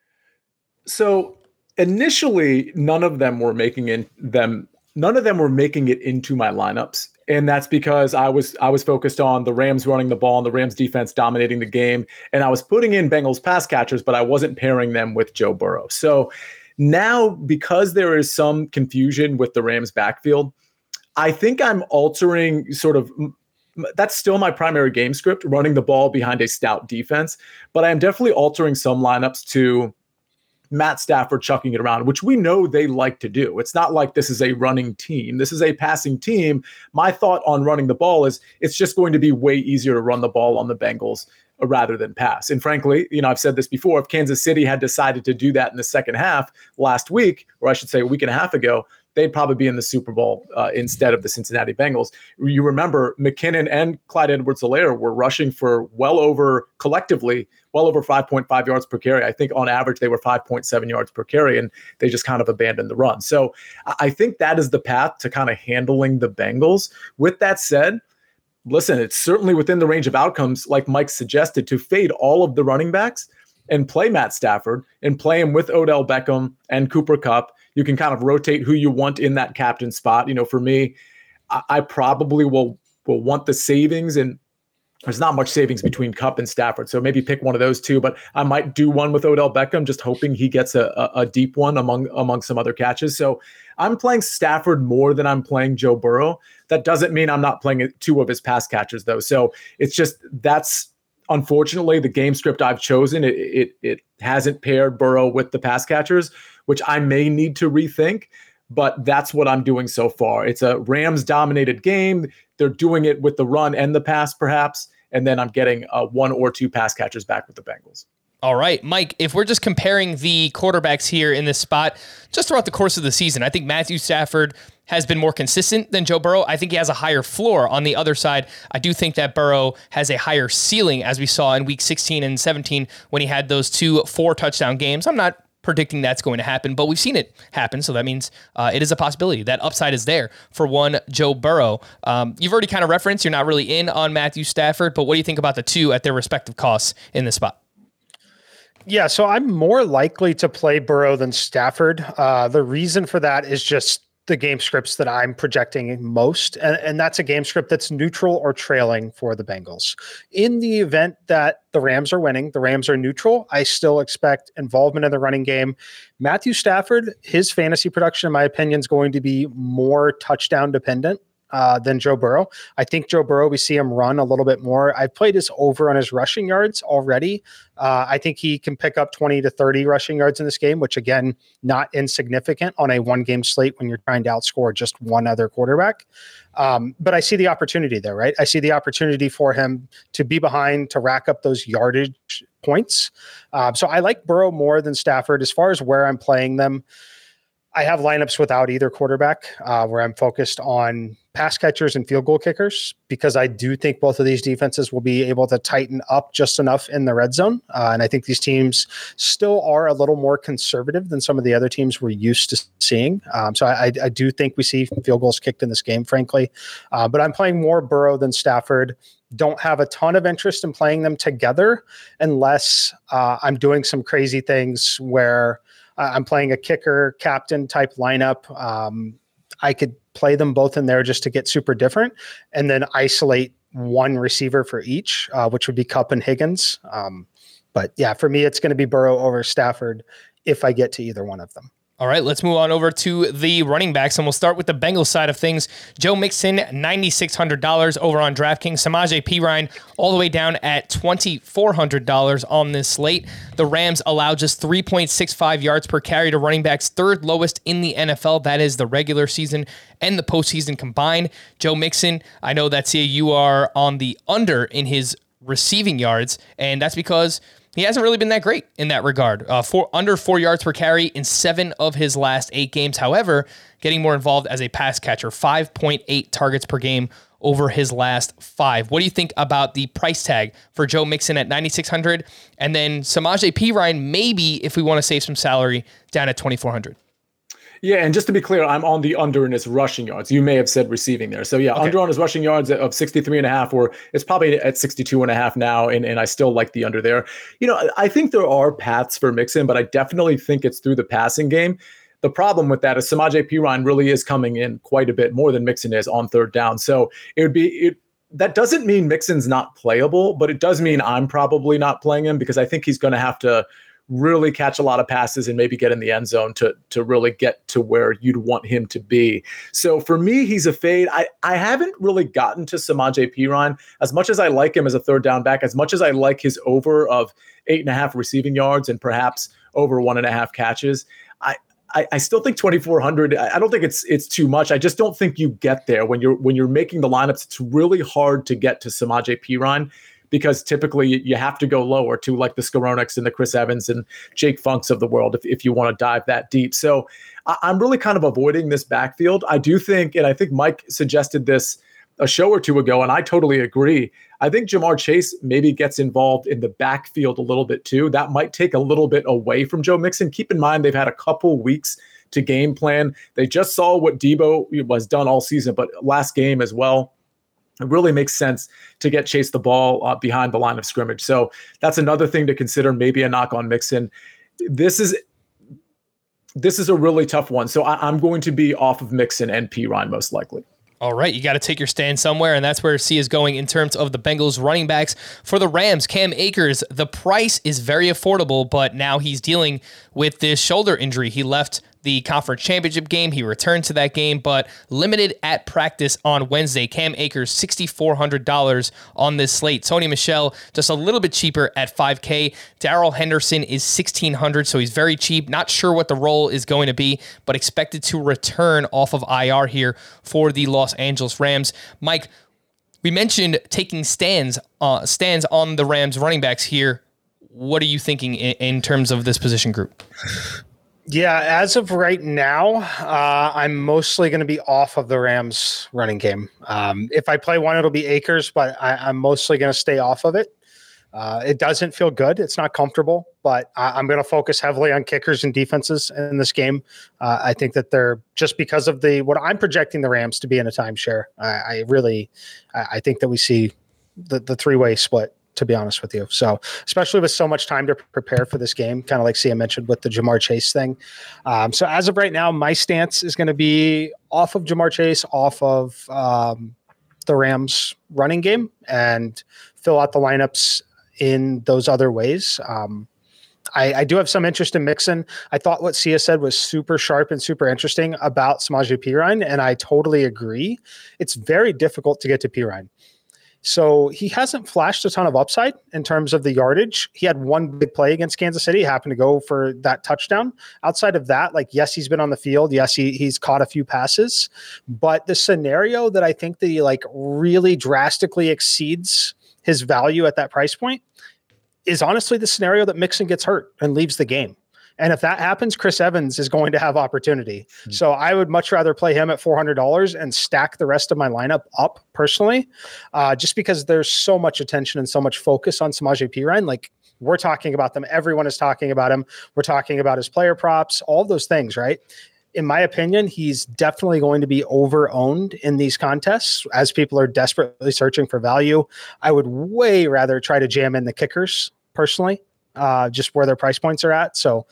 So initially, none of them were making in them. None of them were making it into my lineups, and that's because I was I was focused on the Rams running the ball and the Rams defense dominating the game, and I was putting in Bengals pass catchers, but I wasn't pairing them with Joe Burrow. So now, because there is some confusion with the Rams backfield, I think I'm altering sort of. That's still my primary game script, running the ball behind a stout defense, but I am definitely altering some lineups to Matt Stafford chucking it around, which we know they like to do. It's not like this is a running team. This is a passing team. My thought on running the ball is it's just going to be way easier to run the ball on the Bengals rather than pass. And frankly, you know, I've said this before, if Kansas City had decided to do that in the second half last week, or I should say a week and a half ago, they'd probably be in the Super Bowl uh, instead of the Cincinnati Bengals. You remember McKinnon and Clyde Edwards-Helaire were rushing for well over, collectively, well over five point five yards per carry. I think on average they were five point seven yards per carry, and they just kind of abandoned the run. So I think that is the path to kind of handling the Bengals. With that said, listen, it's certainly within the range of outcomes, like Mike suggested, to fade all of the running backs and play Matt Stafford and play him with Odell Beckham and Cooper Kupp. You can kind of rotate who you want in that captain spot. You know, for me, I, I probably will will want the savings, and there's not much savings between Kupp and Stafford. So maybe pick one of those two, but I might do one with Odell Beckham, just hoping he gets a, a, a deep one among, among some other catches. So I'm playing Stafford more than I'm playing Joe Burrow. That doesn't mean I'm not playing two of his pass catchers though. So it's just, that's unfortunately the game script I've chosen. It, it, it hasn't paired Burrow with the pass catchers, which I may need to rethink, but that's what I'm doing so far. It's a Rams dominated game. They're doing it with the run and the pass perhaps. And then I'm getting uh, one or two pass catchers back with the Bengals. All right, Mike, if we're just comparing the quarterbacks here in this spot, just throughout the course of the season, I think Matthew Stafford has been more consistent than Joe Burrow. I think he has a higher floor. On the other side, I do think that Burrow has a higher ceiling, as we saw in week sixteen and seventeen when he had those two four touchdown games. I'm not predicting that's going to happen, but we've seen it happen. So that means uh, it is a possibility. That upside is there for one Joe Burrow. Um, you've already kind of referenced, you're not really in on Matthew Stafford, but what do you think about the two at their respective costs in this spot? Yeah, so I'm more likely to play Burrow than Stafford. Uh, the reason for that is just the game scripts that I'm projecting most, and, and that's a game script that's neutral or trailing for the Bengals. In the event that the Rams are winning, the Rams are neutral, I still expect involvement in the running game. Matthew Stafford, his fantasy production, in my opinion, is going to be more touchdown dependent Uh, than Joe Burrow. I think Joe Burrow, we see him run a little bit more. I've played his over on his rushing yards already. Uh, I think he can pick up twenty to thirty rushing yards in this game, which again, not insignificant on a one game slate when you're trying to outscore just one other quarterback. Um, but I see the opportunity there, right? I see the opportunity for him to be behind, to rack up those yardage points. Uh, so I like Burrow more than Stafford. As far as where I'm playing them, I have lineups without either quarterback uh, where I'm focused on pass catchers and field goal kickers, because I do think both of these defenses will be able to tighten up just enough in the red zone. Uh, and I think these teams still are a little more conservative than some of the other teams we're used to seeing. Um, so I, I do think we see field goals kicked in this game, frankly. Uh, but I'm playing more Burrow than Stafford. Don't have a ton of interest in playing them together unless uh, I'm doing some crazy things where uh, I'm playing a kicker captain type lineup. Um, I could play them both in there just to get super different and then isolate one receiver for each, uh, which would be Kupp and Higgins. Um, but yeah, for me, it's going to be Burrow over Stafford if I get to either one of them. All right, let's move on over to the running backs, and we'll start with the Bengals side of things. Joe Mixon, nine thousand six hundred dollars over on DraftKings. Samaje Perine all the way down at two thousand four hundred dollars on this slate. The Rams allow just three point six five yards per carry to running backs, third lowest in the N F L. That is the regular season and the postseason combined. Joe Mixon, I know that you are on the under in his receiving yards, and that's because he hasn't really been that great in that regard. Uh, four, under four yards per carry in seven of his last eight games. However, getting more involved as a pass catcher, five point eight targets per game over his last five. What do you think about the price tag for Joe Mixon at nine thousand six hundred dollars? And then Samaje Perine, maybe if we want to save some salary, down at two thousand four hundred dollars. Yeah, and just to be clear, I'm on the under in his rushing yards. You may have said receiving there. So yeah, okay. Under on his rushing yards of sixty-three and a half, or it's probably at sixty-two and a half now, and, and I still like the under there. You know, I think there are paths for Mixon, but I definitely think it's through the passing game. The problem with that is Samaje Perine really is coming in quite a bit more than Mixon is on third down. So it would be it. That doesn't mean Mixon's not playable, but it does mean I'm probably not playing him because I think he's going to have to really catch a lot of passes and maybe get in the end zone to to really get to where you'd want him to be. So for me, he's a fade. I, I haven't really gotten to Samaje Perine as much as I like him as a third down back, as much as I like his over of eight and a half receiving yards and perhaps over one and a half catches. I, I, I still think twenty-four hundred. I don't think it's it's too much. I just don't think you get there when you're when you're making the lineups. It's really hard to get to Samaje Perine, because typically you have to go lower to like the Skoroneks and the Chris Evans and Jake Funks of the world if, if you want to dive that deep. So I, I'm really kind of avoiding this backfield. I do think, and I think Mike suggested this a show or two ago, and I totally agree. I think Jamar Chase maybe gets involved in the backfield a little bit too. That might take a little bit away from Joe Mixon. Keep in mind, they've had a couple weeks to game plan. They just saw what Debo was done all season, but last game as well. It really makes sense to get Chase the ball uh, behind the line of scrimmage. So that's another thing to consider, maybe a knock on Mixon. This is this is a really tough one. So I, I'm going to be off of Mixon and Perine most likely. All right, you got to take your stand somewhere, and that's where C is going in terms of the Bengals running backs. For the Rams, Cam Akers, the price is very affordable, but now he's dealing with this shoulder injury. He left the conference championship game. He returned to that game, but limited at practice on Wednesday. Cam Akers, six thousand four hundred dollars on this slate. Sony Michel, just a little bit cheaper at five K. Darrell Henderson is sixteen hundred dollars, so he's very cheap. Not sure what the role is going to be, but expected to return off of I R here for the Los Angeles Rams. Mike, we mentioned taking stands, uh, stands on the Rams running backs here. What are you thinking in, in terms of this position group? Yeah, as of right now, uh, I'm mostly going to be off of the Rams running game. Um, if I play one, it'll be Akers, but I, I'm mostly going to stay off of it. Uh, it doesn't feel good. It's not comfortable, but I, I'm going to focus heavily on kickers and defenses in this game. Uh, I think that they're just because of the what I'm projecting the Rams to be in a timeshare. I, I really, I, I think that we see the, the three-way split, to be honest with you. So especially with so much time to prepare for this game, kind of like Sia mentioned with the Ja'Marr Chase thing. Um, so as of right now, my stance is going to be off of Ja'Marr Chase, off of um, the Rams running game, and fill out the lineups in those other ways. Um, I, I do have some interest in Mixon. I thought what Sia said was super sharp and super interesting about Samaje Perine, and I totally agree. It's very difficult to get to Perine. So he hasn't flashed a ton of upside in terms of the yardage. He had one big play against Kansas City, happened to go for that touchdown. Outside of that, like, yes, he's been on the field. Yes, he, he's caught a few passes. But the scenario that I think that he like really drastically exceeds his value at that price point is honestly the scenario that Mixon gets hurt and leaves the game. And if that happens, Chris Evans is going to have opportunity. Mm-hmm. So I would much rather play him at four hundred dollars and stack the rest of my lineup up personally, uh, just because there's so much attention and so much focus on Samaje Perine. Like, we're talking about them. Everyone is talking about him. We're talking about his player props, all of those things, right? In my opinion, he's definitely going to be over-owned in these contests as people are desperately searching for value. I would way rather try to jam in the kickers personally. Uh, just where their price points are at. So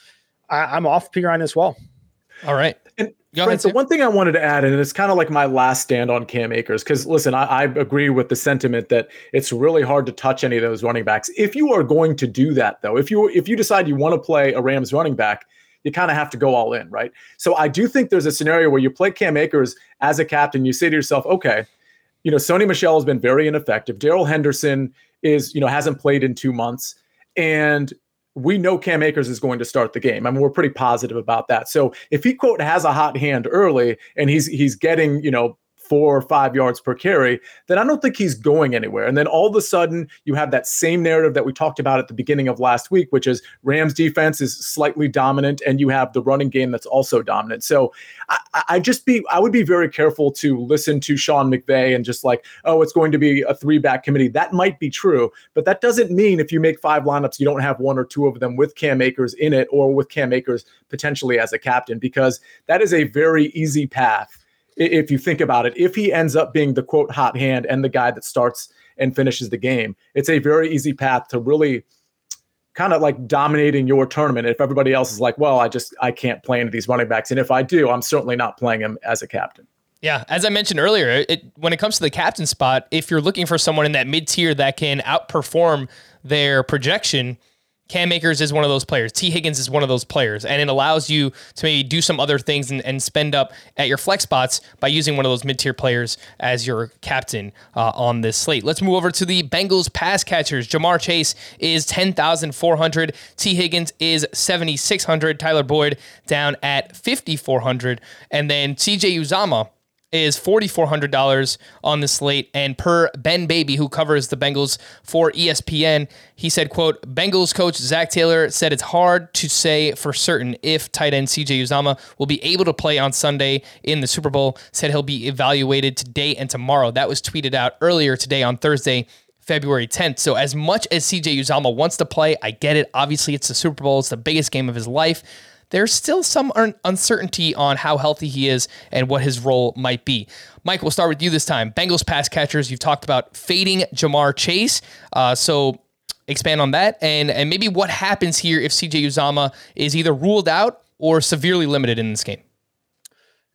I, I'm off Perine as well. All right. And Brent, the one thing I wanted to add, and it's kind of like my last stand on Cam Akers, because listen, I, I agree with the sentiment that it's really hard to touch any of those running backs. If you are going to do that, though, if you if you decide you want to play a Rams running back, you kind of have to go all in, right? So I do think there's a scenario where you play Cam Akers as a captain. You say to yourself, okay, you know, Sony Michel has been very ineffective. Darrell Henderson is, you know, hasn't played in two months. And we know Cam Akers is going to start the game. I mean, we're pretty positive about that. So if he, quote, has a hot hand early and he's he's getting, you know, four or five yards per carry, then I don't think he's going anywhere. And then all of a sudden you have that same narrative that we talked about at the beginning of last week, which is Rams defense is slightly dominant and you have the running game that's also dominant. So I, I just be, I would be very careful to listen to Sean McVay and just like, oh, it's going to be a three back committee. That might be true, but that doesn't mean if you make five lineups, you don't have one or two of them with Cam Akers in it or with Cam Akers potentially as a captain, because that is a very easy path. If you think about it, if he ends up being the, quote, hot hand and the guy that starts and finishes the game, it's a very easy path to really kind of like dominating your tournament. If everybody else is like, well, I just, I can't play into these running backs. And if I do, I'm certainly not playing him as a captain. Yeah, as I mentioned earlier, it, when it comes to the captain spot, if you're looking for someone in that mid-tier that can outperform their projection, Cam Akers is one of those players. T. Higgins is one of those players. And it allows you to maybe do some other things and, and spend up at your flex spots by using one of those mid-tier players as your captain uh, on this slate. Let's move over to the Bengals pass catchers. Ja'Marr Chase is ten thousand four hundred. T. Higgins is seven thousand six hundred. Tyler Boyd down at five thousand four hundred. And then C J Uzomah is four thousand four hundred dollars on the slate. And per Ben Baby, who covers the Bengals for E S P N, he said, quote, Bengals coach Zach Taylor said it's hard to say for certain if tight end C J Uzomah will be able to play on Sunday in the Super Bowl. Said he'll be evaluated today and tomorrow. That was tweeted out earlier today on Thursday, February tenth. So as much as C J Uzomah wants to play, I get it. Obviously, it's the Super Bowl. It's the biggest game of his life. There's still some un- uncertainty on how healthy he is and what his role might be. Mike, we'll start with you this time. Bengals pass catchers, you've talked about fading Ja'Marr Chase. Uh, so expand on that and, and maybe what happens here if C J Uzomah is either ruled out or severely limited in this game.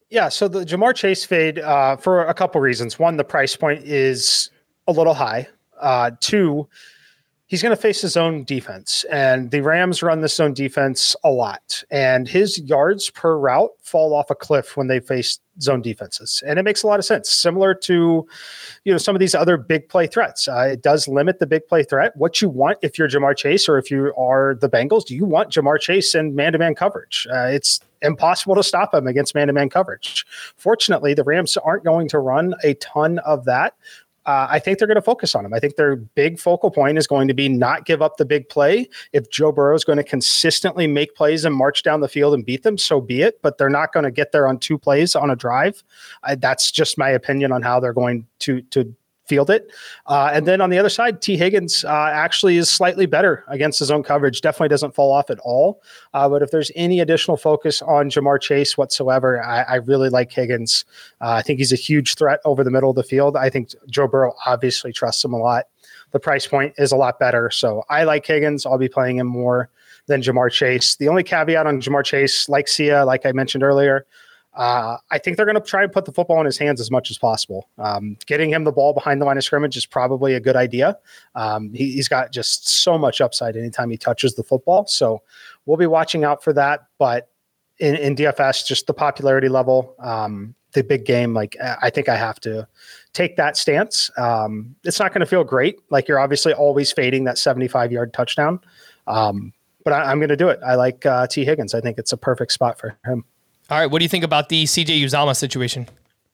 Yeah, so the Ja'Marr Chase fade uh, for a couple reasons. One, the price point is a little high. Uh, two, he's going to face his own defense, and the Rams run this zone defense a lot. And his yards per route fall off a cliff when they face zone defenses, and it makes a lot of sense. Similar to, you know, some of these other big play threats, uh, it does limit the big play threat. What you want if you're Ja'Marr Chase or if you are the Bengals, you want Ja'Marr Chase in man-to-man coverage. Uh, it's impossible to stop him against man-to-man coverage. Fortunately, the Rams aren't going to run a ton of that. Uh, I think they're going to focus on him. I think their big focal point is going to be not give up the big play. If Joe Burrow is going to consistently make plays and march down the field and beat them, so be it. But they're not going to get there on two plays on a drive. I, that's just my opinion on how they're going to to field it. Uh, and then on the other side, T. Higgins uh, actually is slightly better against his own coverage. Definitely doesn't fall off at all. Uh, but if there's any additional focus on Ja'Marr Chase whatsoever, I, I really like Higgins. Uh, I think he's a huge threat over the middle of the field. I think Joe Burrow obviously trusts him a lot. The price point is a lot better. So I like Higgins. I'll be playing him more than Ja'Marr Chase. The only caveat on Ja'Marr Chase, like Sia, like I mentioned earlier, Uh, I think they're going to try and put the football in his hands as much as possible. Um, getting him the ball behind the line of scrimmage is probably a good idea. Um, he, he's got just so much upside anytime he touches the football. So we'll be watching out for that. But in, in D F S, just the popularity level, um, the big game, like I think I have to take that stance. Um, it's not going to feel great. Like you're obviously always fading that seventy-five yard touchdown. Um, but I, I'm going to do it. I like uh, T. Higgins. I think it's a perfect spot for him. All right, what do you think about the C J Uzomah situation?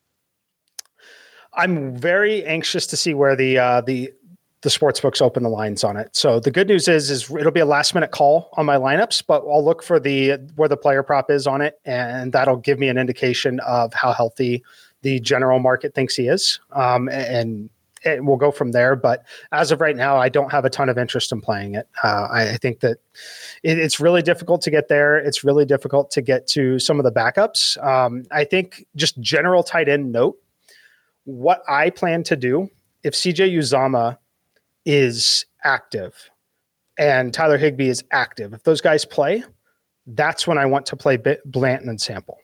I'm very anxious to see where the uh, the the sports books open the lines on it. So the good news is is it'll be a last minute call on my lineups, but I'll look for the where the player prop is on it, and that'll give me an indication of how healthy the general market thinks he is, um, and it, we'll go from there. But as of right now, I don't have a ton of interest in playing it. Uh, I, I think that it, it's really difficult to get there. It's really difficult to get to some of the backups. Um, I think just general tight end note, what I plan to do if C J Uzomah is active and Tyler Higbee is active, if those guys play, that's when I want to play Blanton and Sample.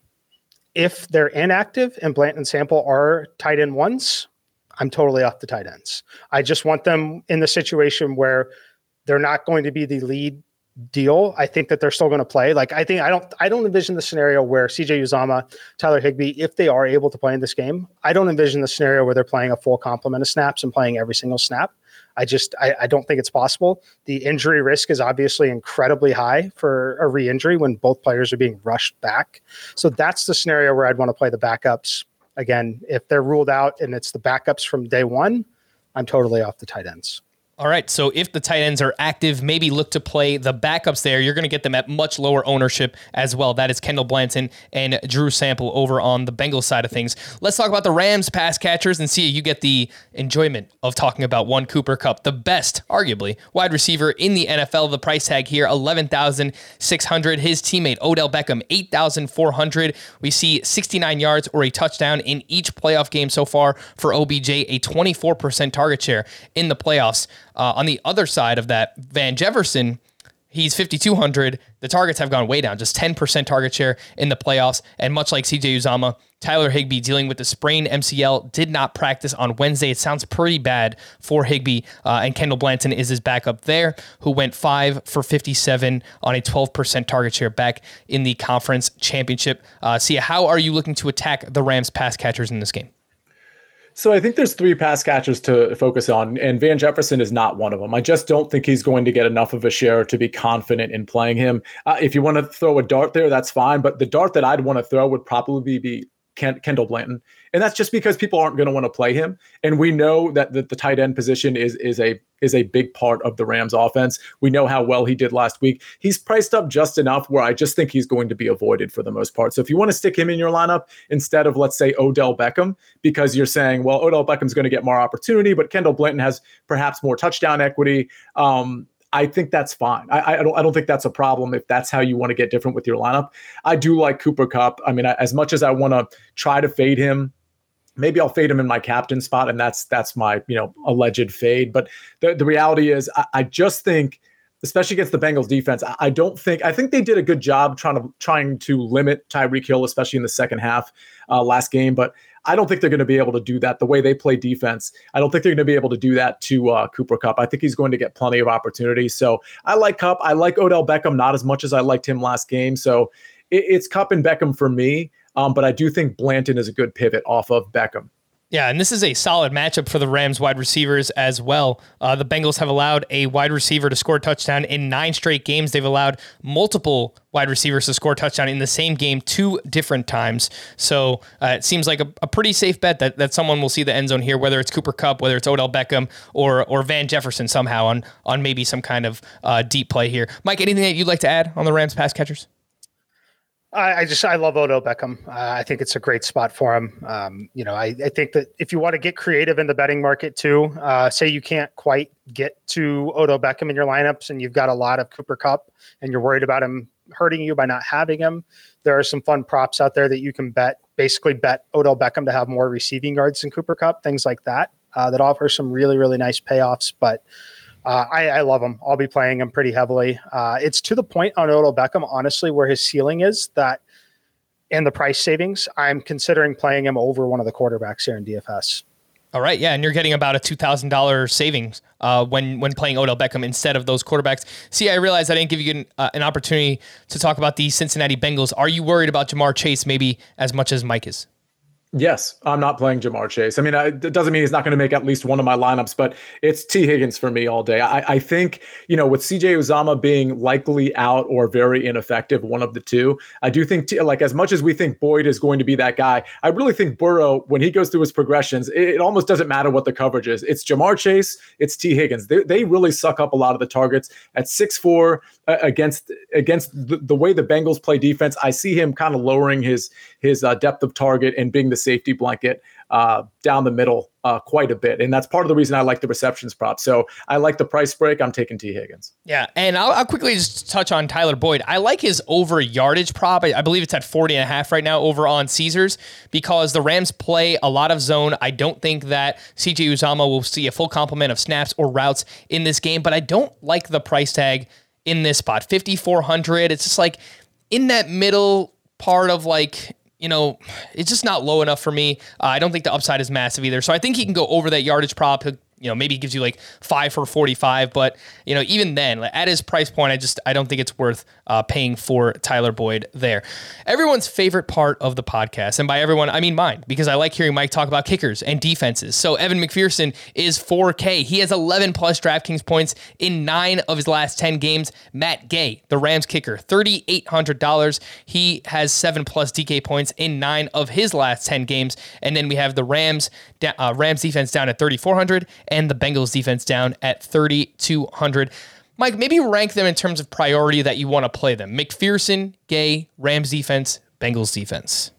If they're inactive and Blanton and Sample are tight end ones, I'm totally off the tight ends. I just want them in the situation where they're not going to be the lead deal. I think that they're still going to play. Like I think I don't I don't envision the scenario where C J Uzomah, Tyler Higbee, if they are able to play in this game, I don't envision the scenario where they're playing a full complement of snaps and playing every single snap. I just I, I don't think it's possible. The injury risk is obviously incredibly high for a re-injury when both players are being rushed back. So that's the scenario where I'd want to play the backups. Again, if they're ruled out and it's the backups from day one, I'm totally off the tight ends. All right, so if the tight ends are active, maybe look to play the backups there. You're going to get them at much lower ownership as well. That is Kendall Blanton and Drew Sample over on the Bengals side of things. Let's talk about the Rams pass catchers and see you get the enjoyment of talking about one Cooper Kupp, the best, arguably, wide receiver in the N F L. The price tag here, eleven thousand six hundred dollars. His teammate, Odell Beckham, eight thousand four hundred dollars. We see sixty-nine yards or a touchdown in each playoff game so far for O B J, a twenty-four percent target share in the playoffs. Uh, on the other side of that, Van Jefferson, he's fifty-two hundred. The targets have gone way down, just ten percent target share in the playoffs. And much like C J Uzomah, Tyler Higbee dealing with the sprained M C L, did not practice on Wednesday. It sounds pretty bad for Higbee. Uh, and Kendall Blanton is his backup there, who went five for fifty-seven on a twelve percent target share back in the conference championship. Uh, Sia, how are you looking to attack the Rams pass catchers in this game? So I think there's three pass catchers to focus on, and Van Jefferson is not one of them. I just don't think he's going to get enough of a share to be confident in playing him. Uh, if you want to throw a dart there, that's fine. But the dart that I'd want to throw would probably be Ken- Kendall Blanton. And that's just because people aren't going to want to play him. And we know that the, the tight end position is is a is a big part of the Rams offense. We know how well he did last week. He's priced up just enough where I just think he's going to be avoided for the most part. So if you want to stick him in your lineup instead of, let's say, Odell Beckham, because you're saying, well, Odell Beckham's going to get more opportunity, but Kendall Blanton has perhaps more touchdown equity. Um, I think that's fine. I, I don't. I don't think that's a problem if that's how you want to get different with your lineup. I do like Cooper Kupp. I mean, as much as I want to try to fade him, maybe I'll fade him in my captain spot, and that's that's my you know alleged fade. But the, the reality is, I, I just think especially against the Bengals defense. I don't think, I think they did a good job trying to trying to limit Tyreek Hill, especially in the second half uh, last game. But I don't think they're going to be able to do that the way they play defense. I don't think they're going to be able to do that to uh, Cooper Kupp. I think he's going to get plenty of opportunities. So I like Kupp. I like Odell Beckham, not as much as I liked him last game. So it, it's Kupp and Beckham for me. Um, but I do think Blanton is a good pivot off of Beckham. Yeah, and this is a solid matchup for the Rams wide receivers as well. Uh, the Bengals have allowed a wide receiver to score a touchdown in nine straight games. They've allowed multiple wide receivers to score a touchdown in the same game two different times. So uh, it seems like a, a pretty safe bet that, that someone will see the end zone here, whether it's Cooper Kupp, whether it's Odell Beckham, or or Van Jefferson somehow on, on maybe some kind of uh, deep play here. Mike, anything that you'd like to add on the Rams pass catchers? I, I just I love Odell Beckham. Uh, I think it's a great spot for him. Um, you know, I, I think that if you want to get creative in the betting market too, uh, say you can't quite get to Odell Beckham in your lineups, and you've got a lot of Cooper Kupp, and you're worried about him hurting you by not having him. There are some fun props out there that you can bet. Basically, bet Odell Beckham to have more receiving yards than Cooper Kupp, things like that. Uh, that offer some really really nice payoffs, but. Uh, I, I love him. I'll be playing him pretty heavily. Uh, it's to the point on Odell Beckham, honestly, where his ceiling is that in the price savings, I'm considering playing him over one of the quarterbacks here in D F S. All right, yeah, and you're getting about a two thousand dollars savings uh, when when playing Odell Beckham instead of those quarterbacks. See, I realized I didn't give you an, uh, an opportunity to talk about the Cincinnati Bengals. Are you worried about Jamar Chase maybe as much as Mike is? Yes, I'm not playing Jamar Chase. I mean, I, it doesn't mean he's not going to make at least one of my lineups, but it's T. Higgins for me all day. I, I think, you know, with C J Uzomah being likely out or very ineffective, one of the two, I do think, t- like, as much as we think Boyd is going to be that guy, I really think Burrow, when he goes through his progressions, it, it almost doesn't matter what the coverage is. It's Jamar Chase, it's T. Higgins. They, they really suck up a lot of the targets at six foot four uh, against against the, the way the Bengals play defense. I see him kind of lowering his, his uh, depth of target and being the safety blanket uh, down the middle uh, quite a bit. And that's part of the reason I like the receptions prop. So I like the price break. I'm taking T. Higgins. Yeah, and I'll, I'll quickly just touch on Tyler Boyd. I like his over yardage prop. I, I believe it's at forty and a half right now over on Caesars because the Rams play a lot of zone. I don't think that C J Uzomah will see a full complement of snaps or routes in this game, but I don't like the price tag in this spot. fifty-four hundred. It's just like in that middle part of like, you know, it's just not low enough for me. Uh, I don't think the upside is massive either. So I think he can go over that yardage prop. He'll, you know, maybe he gives you like five for forty-five, but you know, even then, at his price point, I just I don't think it's worth uh, paying for Tyler Boyd there. Everyone's favorite part of the podcast, and by everyone I mean mine, because I like hearing Mike talk about kickers and defenses. So Evan McPherson is four K. He has eleven plus DraftKings points in nine of his last ten games. Matt Gay, the Rams kicker, thirty-eight hundred dollars. He has seven plus D K points in nine of his last ten games, and then we have the Rams uh, Rams defense down at thirty-four hundred. And the Bengals defense down at thirty-two hundred. Mike, maybe rank them in terms of priority that you want to play them. McPherson, Gay, Rams defense, Bengals defense.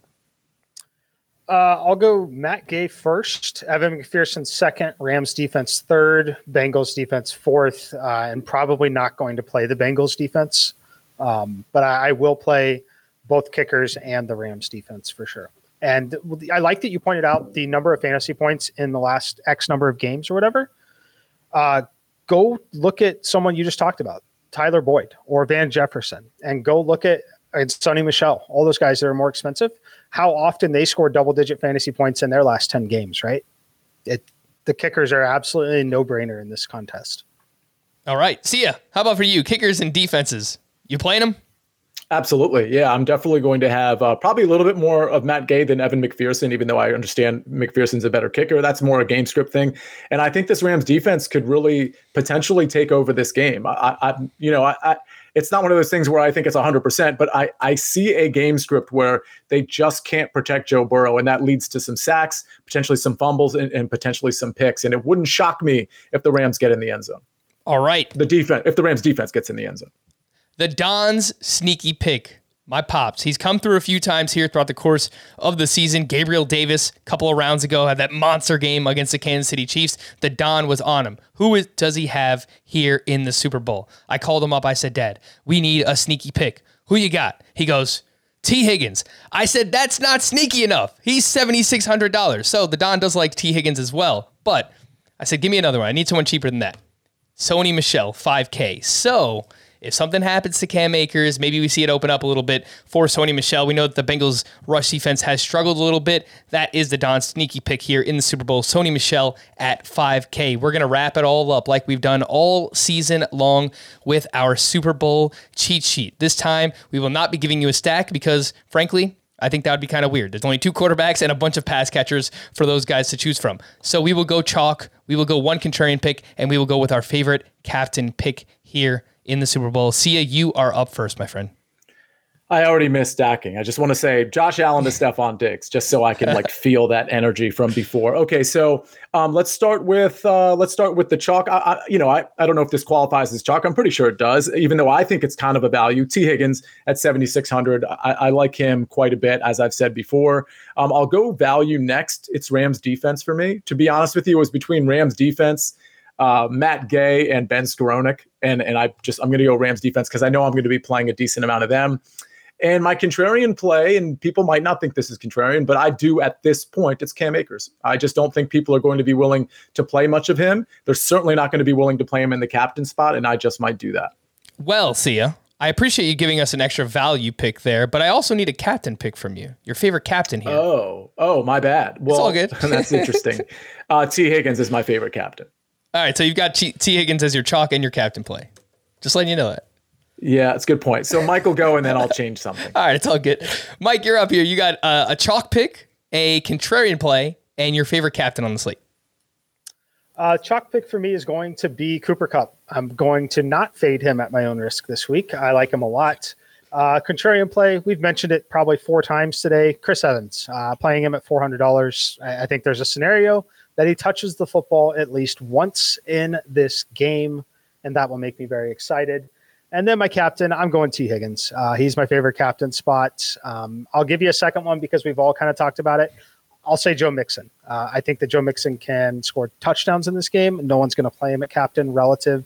Uh, I'll go Matt Gay first, Evan McPherson second, Rams defense third, Bengals defense fourth, uh, and probably not going to play the Bengals defense. Um, but I, I will play both kickers and the Rams defense for sure. And I like that you pointed out the number of fantasy points in the last X number of games or whatever. Uh, go look at someone you just talked about, Tyler Boyd or Van Jefferson, and go look at and Sonny Michel, all those guys that are more expensive, how often they scored double-digit fantasy points in their last ten games, right? It, the kickers are absolutely a no-brainer in this contest. All right. See ya. How about for you, kickers and defenses? You playing them? Absolutely. Yeah, I'm definitely going to have uh, probably a little bit more of Matt Gay than Evan McPherson, even though I understand McPherson's a better kicker. That's more a game script thing. And I think this Rams defense could really potentially take over this game. I, I you know, I, I, it's not one of those things where I think it's one hundred percent, but I, I see a game script where they just can't protect Joe Burrow, and that leads to some sacks, potentially some fumbles, and, and potentially some picks. And it wouldn't shock me if the Rams get in the end zone. All right. The defense, if the Rams defense gets in the end zone. The Don's sneaky pick, my pops. He's come through a few times here throughout the course of the season. Gabriel Davis, a couple of rounds ago, had that monster game against the Kansas City Chiefs. The Don was on him. Who is, does he have here in the Super Bowl? I called him up. I said, Dad, we need a sneaky pick. Who you got? He goes, T. Higgins. I said, that's not sneaky enough. He's seven thousand six hundred dollars. So the Don does like T. Higgins as well. But I said, give me another one. I need someone cheaper than that. Sony Michel, five K. So if something happens to Cam Akers, maybe we see it open up a little bit for Sony Michel. We know that the Bengals rush defense has struggled a little bit. That is the Don sneaky pick here in the Super Bowl. Sony Michel at five K. We're going to wrap it all up like we've done all season long with our Super Bowl cheat sheet. This time, we will not be giving you a stack because, frankly, I think that would be kind of weird. There's only two quarterbacks and a bunch of pass catchers for those guys to choose from. So we will go chalk, we will go one contrarian pick, and we will go with our favorite captain pick here in the Super Bowl. Sia, you are up first, my friend. I already missed stacking. I just want to say Josh Allen to Stephon Diggs, just so I can like feel that energy from before. Okay, so um, let's start with uh, let's start with the chalk. I, I, you know, I, I don't know if this qualifies as chalk. I'm pretty sure it does, even though I think it's kind of a value. T. Higgins at seventy-six hundred. I, I like him quite a bit, as I've said before. Um, I'll go value next. It's Rams defense for me. To be honest with you, it was between Rams defense, Uh, Matt Gay and Ben Skowronek. And and I just, I'm going to go Rams defense because I know I'm going to be playing a decent amount of them. And my contrarian play, and people might not think this is contrarian, but I do at this point, it's Cam Akers. I just don't think people are going to be willing to play much of him. They're certainly not going to be willing to play him in the captain spot, and I just might do that. Well, Sia, I appreciate you giving us an extra value pick there, but I also need a captain pick from you. Your favorite captain here. Oh, oh, my bad. Well, it's all good. That's interesting. Uh, T. Higgins is my favorite captain. All right, so you've got T. T. Higgins as your chalk and your captain play. Just letting you know that. Yeah, it's a good point. So Mike will go, and then I'll change something. All right, it's all good. Mike, you're up here. You got uh, a chalk pick, a contrarian play, and your favorite captain on the slate. Uh, chalk pick for me is going to be Cooper Kupp. I'm going to not fade him at my own risk this week. I like him a lot. Uh, contrarian play, we've mentioned it probably four times today. Chris Evans, uh, playing him at four hundred dollars. I, I think there's a scenario that he touches the football at least once in this game, and that will make me very excited. And then my captain, I'm going T. Higgins. Uh, he's my favorite captain spot. Um, I'll give you a second one because we've all kind of talked about it. I'll say Joe Mixon. Uh, I think that Joe Mixon can score touchdowns in this game. No one's going to play him at captain relative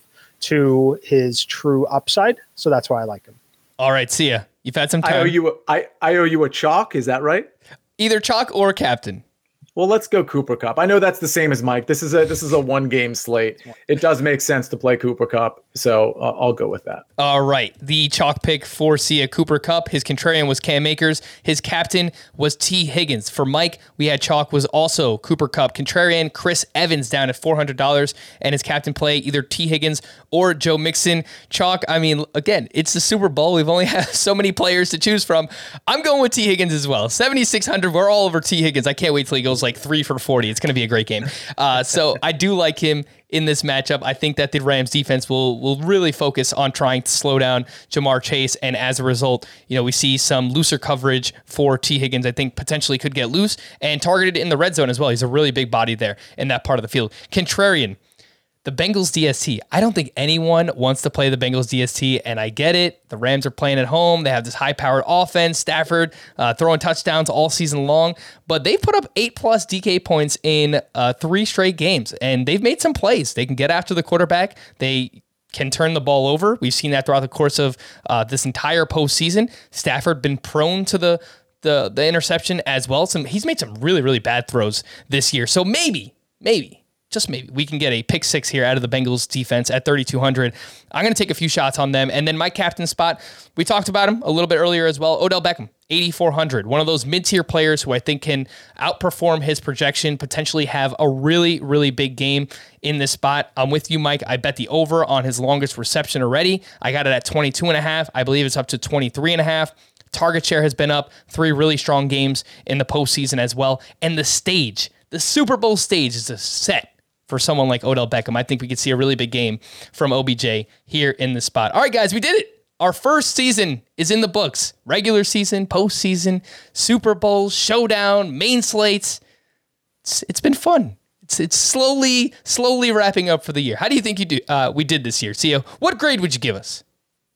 to his true upside. So that's why I like him. All right, see ya. You've had some time. I owe you a, I, I owe you a chalk. Is that right? Either chalk or captain. Well, let's go Cooper Kupp. I know that's the same as Mike. This is a this is a one game slate. It does make sense to play Cooper Kupp, so uh, I'll go with that. All right, the chalk pick for Sia, Cooper Kupp. His contrarian was Cam Akers. His captain was T. Higgins. For Mike, we had chalk was also Cooper Kupp. Contrarian Chris Evans down at four hundred dollars, and his captain play either T. Higgins or Joe Mixon. Chalk. I mean, again, it's the Super Bowl. We've only had so many players to choose from. I'm going with T. Higgins as well. seventy-six hundred. We're all over T. Higgins. I can't wait till he goes like three for forty. It's going to be a great game. Uh, so I do like him in this matchup. I think that the Rams defense will will really focus on trying to slow down Jamar Chase. And as a result, you know, we see some looser coverage for T. Higgins. I think potentially could get loose and targeted in the red zone as well. He's a really big body there in that part of the field. Contrarian. The Bengals D S T. I don't think anyone wants to play the Bengals D S T, and I get it. The Rams are playing at home. They have this high-powered offense. Stafford uh, throwing touchdowns all season long, but they've put up eight-plus D K points in uh, three straight games, and they've made some plays. They can get after the quarterback. They can turn the ball over. We've seen that throughout the course of uh, this entire postseason. Stafford been prone to the, the, the interception as well. Some, he's made some really, really bad throws this year, so maybe, maybe, just maybe we can get a pick six here out of the Bengals defense at thirty-two hundred. I'm going to take a few shots on them. And then my captain spot, we talked about him a little bit earlier as well. Odell Beckham, eighty-four hundred. One of those mid-tier players who I think can outperform his projection, potentially have a really, really big game in this spot. I'm with you, Mike. I bet the over on his longest reception already. I got it at twenty-two and a half. I believe it's up to twenty-three and a half. Target share has been up. Three really strong games in the postseason as well. And the stage, the Super Bowl stage is a set for someone like Odell Beckham. I think we could see a really big game from O B J here in this spot. All right, guys, we did it. Our first season is in the books. Regular season, postseason, Super Bowl, showdown, main slates. It's, it's been fun. It's it's slowly, slowly wrapping up for the year. How do you think you do? Uh, we did this year, C O? What grade would you give us?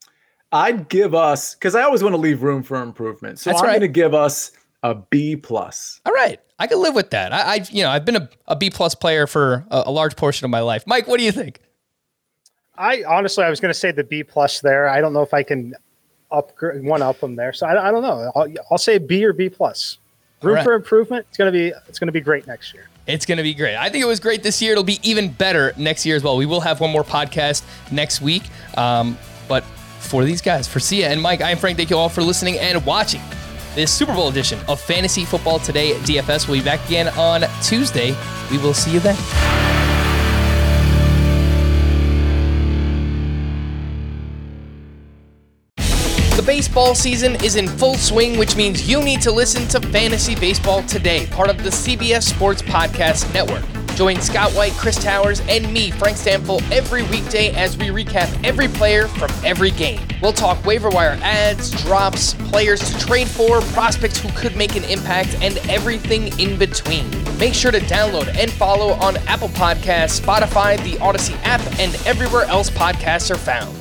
I'd give us, because I always want to leave room for improvement. So That's I'm right. going to give us a B plus. All right. I can live with that. I, I you know, I've been a, a B plus player for a, a large portion of my life. Mike, what do you think? I honestly, I was going to say the B plus there. I don't know if I can up one up them there. So I, I don't know. I'll, I'll say B or B plus. Room right. for improvement. It's going to be, it's going to be great next year. It's going to be great. I think it was great this year. It'll be even better next year as well. We will have one more podcast next week. Um, but for these guys, for Sia and Mike, I am Frank. Thank you all for listening and watching this Super Bowl edition of Fantasy Football Today at D F S. We'll be back again on Tuesday. We will see you then. The baseball season is in full swing, which means you need to listen to Fantasy Baseball Today, part of the C B S Sports Podcast Network. Join Scott White, Chris Towers, and me, Frank Stample, every weekday as we recap every player from every game. We'll talk waiver wire ads, drops, players to trade for, prospects who could make an impact, and everything in between. Make sure to download and follow on Apple Podcasts, Spotify, the Odyssey app, and everywhere else podcasts are found.